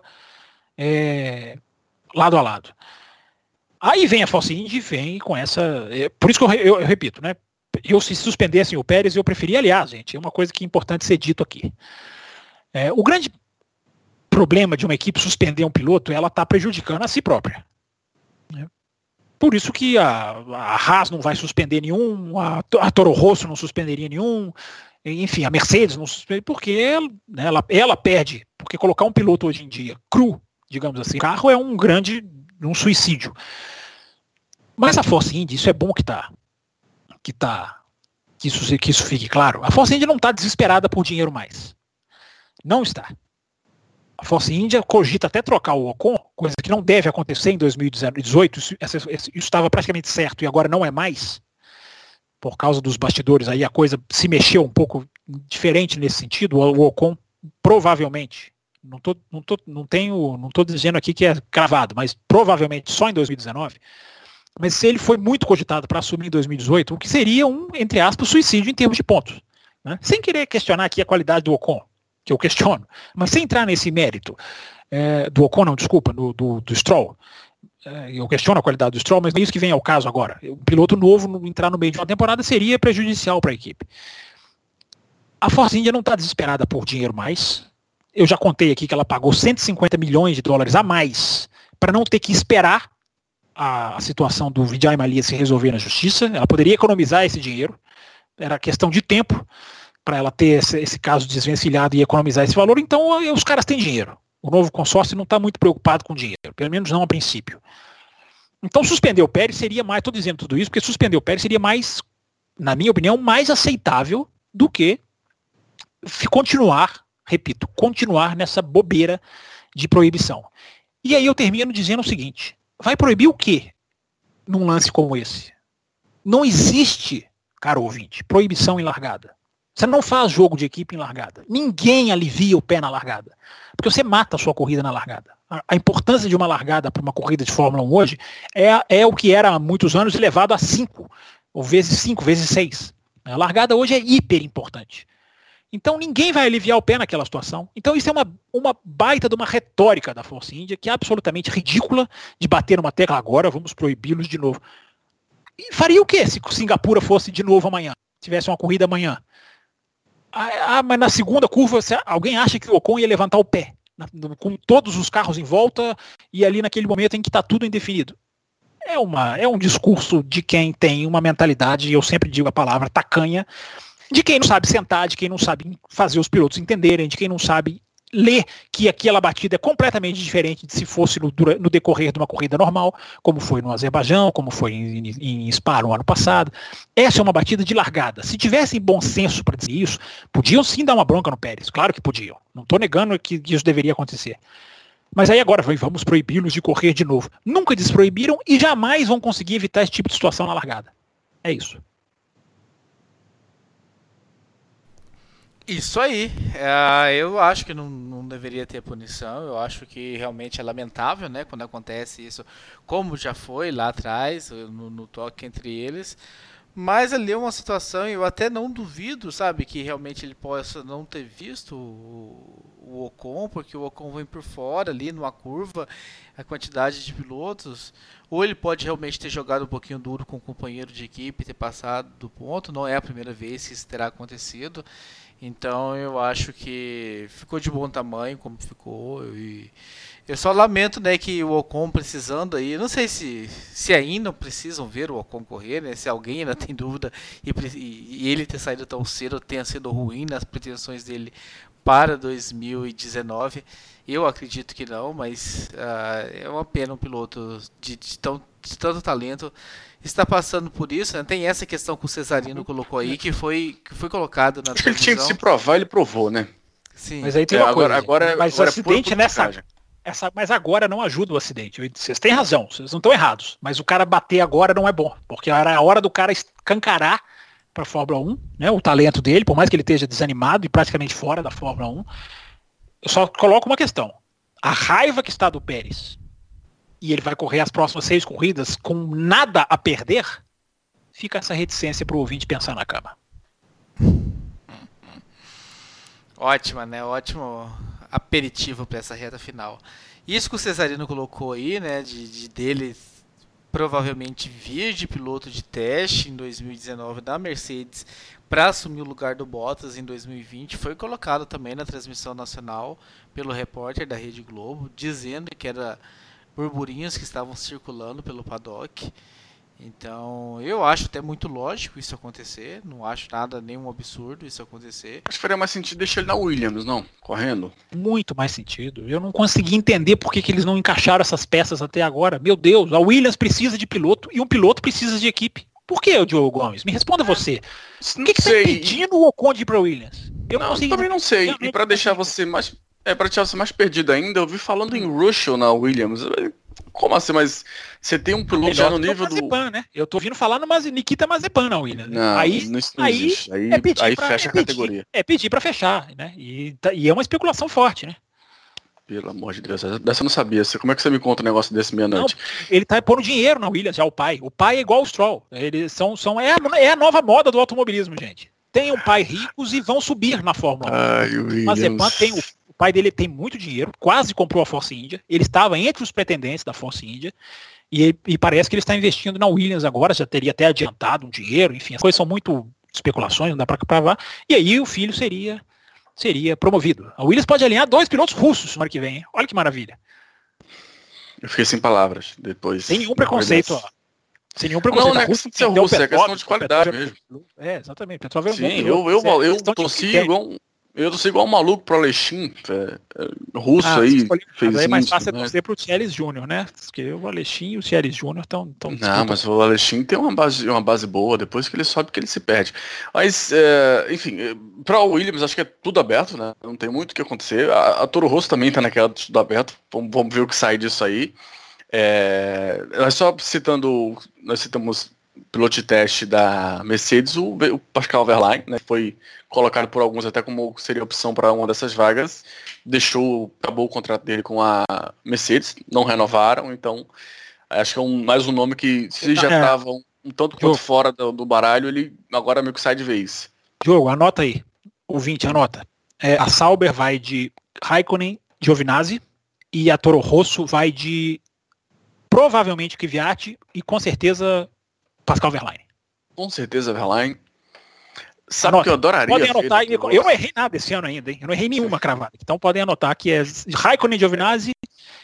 é, lado a lado. Aí vem a Force India e vem com essa... É, por isso que eu, eu, eu repito, né? Eu, se suspendessem o Pérez, eu preferia, aliás, gente, é uma coisa que é importante ser dito aqui. É, o grande problema de uma equipe suspender um piloto é ela estar tá prejudicando a si própria. Né? Por isso que a, a Haas não vai suspender nenhum, a, a Toro Rosso não suspenderia nenhum, enfim, a Mercedes não suspende, porque né, ela, ela perde, porque colocar um piloto hoje em dia cru, digamos assim, carro é um grande, um suicídio. Mas a Force India, isso é bom que está que tá, que isso, que isso fique claro, a Force India não está desesperada por dinheiro mais. Não está. A Force India cogita até trocar o Ocon, coisa que não deve acontecer em dois mil e dezoito, isso, isso estava praticamente certo e agora não é mais, por causa dos bastidores aí, a coisa se mexeu um pouco diferente nesse sentido, o Ocon provavelmente, não, tô, não, tô, não tenho, não tô dizendo aqui que é cravado, mas provavelmente só em dois mil e dezenove. Mas se ele foi muito cogitado para assumir em dois mil e dezoito, o que seria um, entre aspas, suicídio em termos de pontos. Né? Sem querer questionar aqui a qualidade do Ocon, que eu questiono, mas sem entrar nesse mérito é, do Ocon, não, desculpa, do, do, do Stroll. É, eu questiono a qualidade do Stroll, mas é isso que vem ao caso agora. Um piloto novo no, entrar no meio de uma temporada seria prejudicial para a equipe. A Force India não está desesperada por dinheiro mais. Eu já contei aqui que ela pagou cento e cinquenta milhões de dólares a mais para não ter que esperar a situação do Vijay Mallya se resolver na justiça. Ela poderia economizar esse dinheiro, era questão de tempo para ela ter esse, esse caso desvencilhado e economizar esse valor, então os caras têm dinheiro. O novo consórcio não está muito preocupado com dinheiro, pelo menos não a princípio. Então suspender o Pérez seria mais, estou dizendo tudo isso, porque suspender o Pérez seria mais, na minha opinião, mais aceitável do que continuar, repito, continuar nessa bobeira de proibição. E aí eu termino dizendo o seguinte, vai proibir o quê num lance como esse? Não existe, caro ouvinte, proibição em largada. Você não faz jogo de equipe em largada. Ninguém alivia o pé na largada. Porque você mata a sua corrida na largada. A, a importância de uma largada para uma corrida de Fórmula um hoje é, é o que era há muitos anos elevado a cinco, ou vezes cinco, vezes seis. A largada hoje é hiper importante. Então ninguém vai aliviar o pé naquela situação. Então isso é uma, uma baita de uma retórica da Force India, que é absolutamente ridícula, de bater numa tecla agora, vamos proibi-los de novo. E faria o quê se Singapura fosse de novo amanhã? Tivesse uma corrida amanhã? Ah, ah, mas na segunda curva, você, alguém acha que o Ocon ia levantar o pé, na, no, com todos os carros em volta, e ali naquele momento em que está tudo indefinido. É, uma, é um discurso de quem tem uma mentalidade, eu sempre digo a palavra tacanha, de quem não sabe sentar, de quem não sabe fazer os pilotos entenderem, de quem não sabe ler que aquela batida é completamente diferente de se fosse no, no decorrer de uma corrida normal, como foi no Azerbaijão, como foi em, em, em Spa no ano passado. Essa é uma batida de largada. Se tivessem bom senso para dizer isso, podiam sim dar uma bronca no Pérez. Claro que podiam. Não estou negando que, que isso deveria acontecer. Mas aí agora vamos proibi-los de correr de novo. Nunca desproibiram e jamais vão conseguir evitar esse tipo de situação na largada. É isso. Isso aí, é, eu acho que não, não deveria ter punição, eu acho que realmente é lamentável, né, quando acontece isso, como já foi lá atrás, no, no toque entre eles, mas ali é uma situação, eu até não duvido, sabe, que realmente ele possa não ter visto o, o Ocon, porque o Ocon vem por fora ali numa curva, a quantidade de pilotos, ou ele pode realmente ter jogado um pouquinho duro com o companheiro de equipe, ter passado do ponto, não é a primeira vez que isso terá acontecido. Então eu acho que ficou de bom tamanho como ficou, e eu só lamento, né, que o Ocon precisando aí, não sei se, se ainda precisam ver o Ocon correr, né, se alguém ainda tem dúvida e, e ele ter saído tão cedo tenha sido ruim nas pretensões dele para dois mil e dezenove, eu acredito que não, mas uh, é uma pena um piloto de, de, tão, de tanto talento está passando por isso, né? Tem essa questão que o Cesarino colocou aí, que foi, que foi colocado na Acho que ele tinha que se provar, ele provou, né? Sim. Mas aí tem uma é, coisa, agora, agora, mas agora o acidente é nessa, essa, mas agora não ajuda o acidente. Vocês têm razão, vocês não estão errados, mas o cara bater agora não é bom, porque era a hora do cara escancarar para a Fórmula um, né? O talento dele, por mais que ele esteja desanimado e praticamente fora da Fórmula um. Eu só coloco uma questão: a raiva que está do Pérez, e ele vai correr as próximas seis corridas com nada a perder, fica essa reticência para o ouvinte pensar na cama. Ótima, né? Ótimo aperitivo para essa reta final. Isso que o Cesarino colocou aí, né? De, de dele provavelmente vir de piloto de teste em dois mil e dezenove da Mercedes para assumir o lugar do Bottas em dois mil e vinte, foi colocado também na transmissão nacional pelo repórter da Rede Globo, dizendo que era burburinhos que estavam circulando pelo paddock. Então, eu acho até muito lógico isso acontecer, não acho nada, nenhum absurdo isso acontecer. Acho que faria mais sentido deixar ele na Williams, não? Correndo? Muito mais sentido. Eu não consegui entender por que, que eles não encaixaram essas peças até agora. Meu Deus, a Williams precisa de piloto e um piloto precisa de equipe. Por que, o Diogo Gomes? Me responda você. Por que, que tá impedindo o Ocon de ir pra Williams? Eu não, não consegui... também não sei. E para deixar você mais... É, para deixar você mais perdido ainda, eu vi falando em Russell na Williams. Como assim? Mas você tem um piloto já no nível do... Mazepan, né? Eu tô ouvindo falar no Maz... Nikita Mazepan na Williams. Não, aí, não, isso não aí, existe. Aí, é aí pra, fecha é a categoria. Pedir, é pedir pra fechar, né? E, e é uma especulação forte, né? Pelo amor de Deus, dessa eu não sabia. Como é que você me conta um negócio desse meia-noite? Ele tá pondo dinheiro na Williams, já o pai. O pai é igual o Stroll. Eles são, são, é, a, é a nova moda do automobilismo, gente. Tenham pai ricos e vão subir na Fórmula um. Ai, o Mazepan tem o, o pai dele tem muito dinheiro, quase comprou a Force India. Ele estava entre os pretendentes da Force India. E, e parece que ele está investindo na Williams agora, já teria até adiantado um dinheiro, enfim, as coisas são muito especulações, não dá para provar. E aí o filho seria seria promovido. A Williams pode alinhar dois pilotos russos no ano que vem, hein? Olha que maravilha. Eu fiquei sem palavras depois. Sem nenhum preconceito, ó. Sem nenhum preconceito. Não, não é questão de ser russo, é questão de qualidade mesmo. É, exatamente. Petróleo Sim, eu, eu, eu, eu torci igual um, Eu tô igual um maluco pro Alexin, é, é, russo ah, aí. Fez aí é mais fácil né? torcer pro Thieres Júnior, né? Porque o Alexin e o Thieres Júnior estão. Não, disputam. Mas o Alexin tem uma base, uma base boa, depois que ele sobe que ele se perde. Mas, é, enfim, pra o Williams acho que é tudo aberto, né? Não tem muito o que acontecer. A, a Toro Rosso também tá naquela de tudo aberto. Vamos, vamos ver o que sai disso aí. É, nós só citando, nós citamos piloto de teste da Mercedes, o, o Pascal Wehrlein, né, foi colocado por alguns até como seria opção para uma dessas vagas, deixou, acabou o contrato dele com a Mercedes, não renovaram, então acho que é um, mais um nome que se já estava um, um tanto quanto fora do, do baralho, ele agora meio que sai de vez. Diogo, anota aí, ouvinte, anota. É, a Sauber vai de Raikkonen, Giovinazzi, e a Toro Rosso vai de provavelmente Kvyat e com certeza Pascal Wehrlein. Com certeza, Wehrlein. Sabe o que eu adoraria? Podem anotar, eu, eu não errei nada esse ano ainda, hein? Eu não errei nenhuma cravada. Então podem anotar que é Raikkonen, Giovinazzi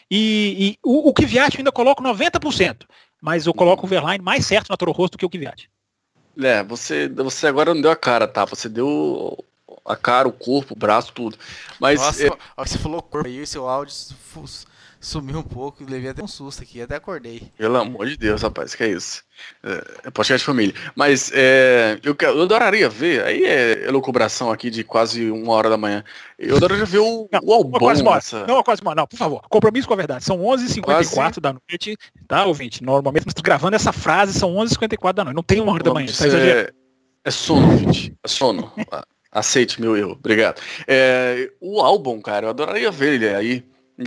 e, e o, o Kvyat eu ainda coloco noventa por cento, mas eu coloco o Wehrlein mais certo na Toro Rosso do que o Kvyat. É, você, você agora não deu a cara, tá? Você deu a cara, o corpo, o braço, tudo. Mas Nossa, é... você falou corpo aí, o seu áudio sumiu um pouco, levei até um susto aqui, até acordei. Pelo amor de Deus, rapaz, que é isso? É podcast de família. Mas é, eu, eu adoraria ver, aí é elucubração aqui de quase uma hora da manhã, eu adoraria ver o, não, o Albon. Quase nessa... Não, quase não, por favor, compromisso com a verdade, são onze e cinquenta e quatro quase... da noite, tá, ouvinte? Normalmente nós estamos gravando essa frase, são onze e cinquenta e quatro da noite, não tem uma hora da manhã, tá é, é sono, gente, é sono. Aceite meu erro, obrigado. É, o Albon, cara, eu adoraria ver ele aí.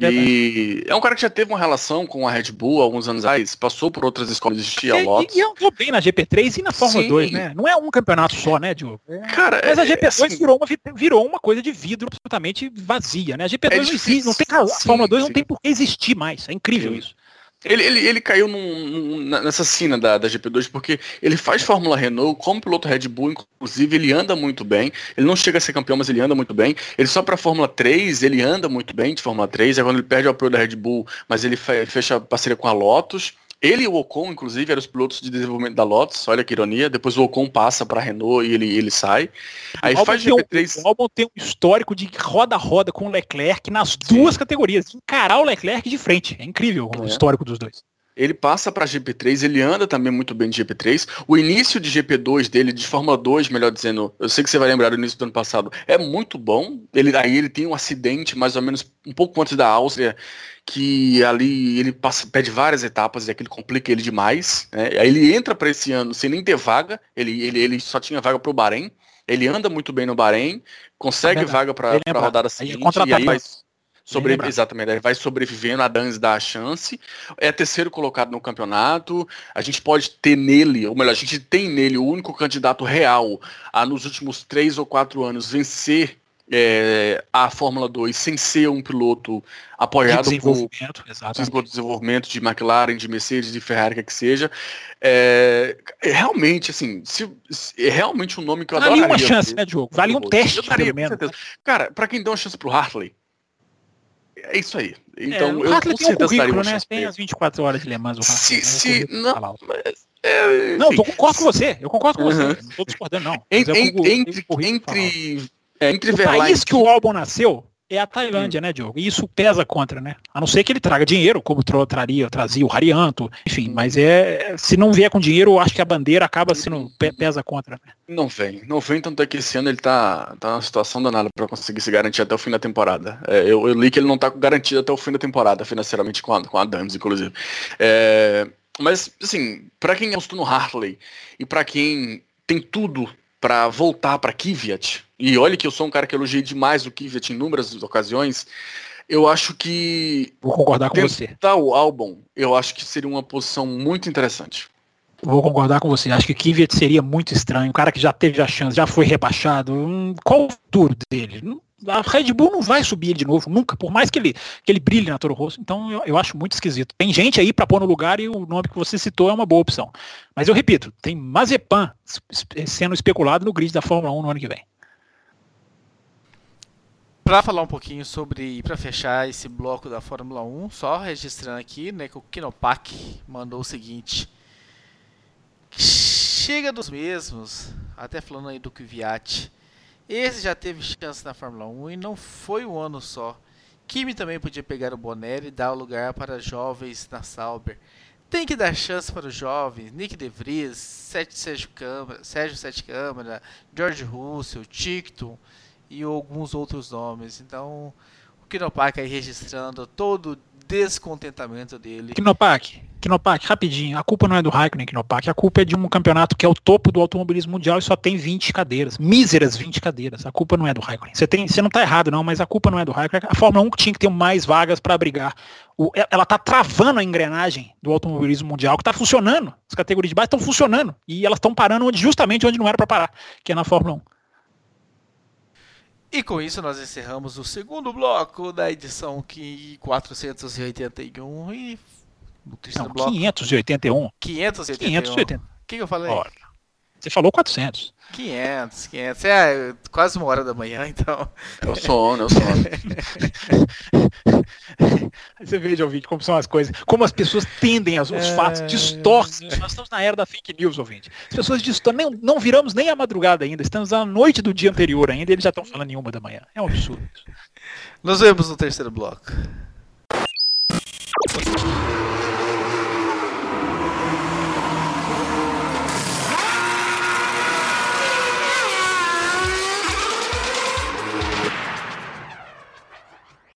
E é um cara que já teve uma relação com a Red Bull há alguns anos atrás, passou por outras escolas de existir, a Lotus. E, e andou bem na G P três e na Fórmula Sim. dois, né? Não é um campeonato só, né, Diogo? É, cara, mas a G P dois é, assim, virou, uma, virou uma coisa de vidro absolutamente vazia, né? A G P dois é não existe, não tem, a sim, Fórmula dois sim. não tem por que existir mais, é incrível sim. isso. Ele, ele, ele caiu num, num, nessa cena da, da G P dois porque ele faz Fórmula Renault como piloto Red Bull, inclusive ele anda muito bem, ele não chega a ser campeão, mas ele anda muito bem, ele só para Fórmula três, ele anda muito bem de Fórmula três, é quando ele perde o apoio da Red Bull, mas ele fecha parceria com a Lotus. Ele e o Ocon, inclusive, eram os pilotos de desenvolvimento da Lotus, olha que ironia. Depois o Ocon passa para a Renault e ele, ele sai. Aí o faz G P três. Um, o Albon tem um histórico de roda-roda com o Leclerc nas Sim. duas categorias. Encarar o Leclerc de frente. É incrível é. o histórico dos dois. Ele passa para G P três, ele anda também muito bem de G P três. O início de G P dois dele, de Fórmula dois, melhor dizendo, eu sei que você vai lembrar do início do ano passado, é muito bom. Ele, aí ele tem um acidente mais ou menos um pouco antes da Áustria, que ali ele passa, perde várias etapas e aquilo complica ele demais. Né? Aí ele entra para esse ano sem nem ter vaga, ele, ele, ele só tinha vaga para o Bahrein. Ele anda muito bem no Bahrein, consegue é vaga para a rodada seguinte, e aí vai... Sobre, exatamente, ele vai sobrevivendo, a Danz dá a chance, é terceiro colocado no campeonato, a gente pode ter nele, ou melhor, a gente tem nele o único candidato real a nos últimos três ou quatro anos vencer é, a Fórmula dois sem ser um piloto apoiado de desenvolvimento, por, por desenvolvimento de McLaren, de Mercedes, de Ferrari, que que seja. É, realmente, assim, se, se, é realmente um nome que eu adoraria. Vale uma chance, né, Diogo? Vale um teste, daria, pelo menos. Cara, pra quem dá uma chance pro Hartley, é isso aí. Então, é, o eu Hartley tem um currículo, né? Tem as vinte e quatro horas de Le Mans. O se, se, não, não, mas, é, não, eu concordo com você. Eu concordo com uhum. você. Não estou discordando, não. En, en, entre entre, é, entre o país que o Albon nasceu é a Tailândia, hum. né, Diogo? E isso pesa contra, né? A não ser que ele traga dinheiro, como tra traria, trazia o Harianto, enfim, hum. mas é se não vier com dinheiro, eu acho que a bandeira acaba sendo pesa contra, né? Não vem, não vem, tanto é que esse ano ele tá, tá numa situação danada para conseguir se garantir até o fim da temporada. É, eu, eu li que ele não tá garantido até o fim da temporada, financeiramente, com a, com a Dams, inclusive. É, mas, assim, para quem apostou no Hartley e para quem tem tudo para voltar para Kvyat, e olha que eu sou um cara que elogiei demais o Kvyat em inúmeras ocasiões, eu acho que... Vou concordar com você. Tentar o Albon, eu acho que seria uma posição muito interessante. Vou concordar com você. Acho que Kvyat seria muito estranho. Um cara que já teve a chance, já foi rebaixado. Hum, qual o futuro dele? A Red Bull não vai subir ele de novo, nunca. Por mais que ele, que ele brilhe na Toro Rosso. Então eu, eu acho muito esquisito. Tem gente aí para pôr no lugar e o nome que você citou é uma boa opção. Mas eu repito, tem Mazepin sendo especulado no grid da Fórmula um no ano que vem. Para falar um pouquinho sobre, para fechar esse bloco da Fórmula um, só registrando aqui, né, que o Kinopak mandou o seguinte: chega dos mesmos, até falando aí do Kvyat, Esse já teve chance na Fórmula um e não foi um ano só. Kimi também podia pegar o Bonelli e dar o lugar para jovens na Sauber. Tem que dar chance para os jovens, Nick De Vries, Sérgio, Câmara, Sérgio Sete Câmara, George Russell, Tickton e alguns outros nomes. Então, o Knopak aí registrando todo o descontentamento dele. Knopak, Knopak, rapidinho, a culpa não é do Raikkonen, Knopak, a culpa é de um campeonato que é o topo do automobilismo mundial e só tem vinte cadeiras, míseras vinte cadeiras, a culpa não é do Raikkonen. Você tem, você não tá errado não, mas a culpa não é do Raikkonen. A Fórmula um tinha que ter mais vagas para abrigar. O, ela tá travando a engrenagem do automobilismo mundial, que tá funcionando, as categorias de base estão funcionando, e elas estão parando onde, justamente onde não era para parar, que é na Fórmula um. E com isso nós encerramos o segundo bloco da edição quatrocentos e oitenta e um e no terceiro não, bloco quinhentos e oitenta e um. quinhentos e oitenta e um. quinhentos e oitenta. O que, que eu falei? Ora, você falou quatrocentos. quinhentos, quinhentos. É quase uma hora da manhã, então. É o sono, é o sono. Aí você veja, ouvinte, como são as coisas, como as pessoas tendem, os é... fatos distorcem. Nós estamos na era da fake news, ouvinte. As pessoas distorcem, não, não viramos nem a madrugada ainda, estamos na noite do dia anterior ainda e eles já estão falando em uma da manhã. É um absurdo isso. Nos vemos no terceiro bloco.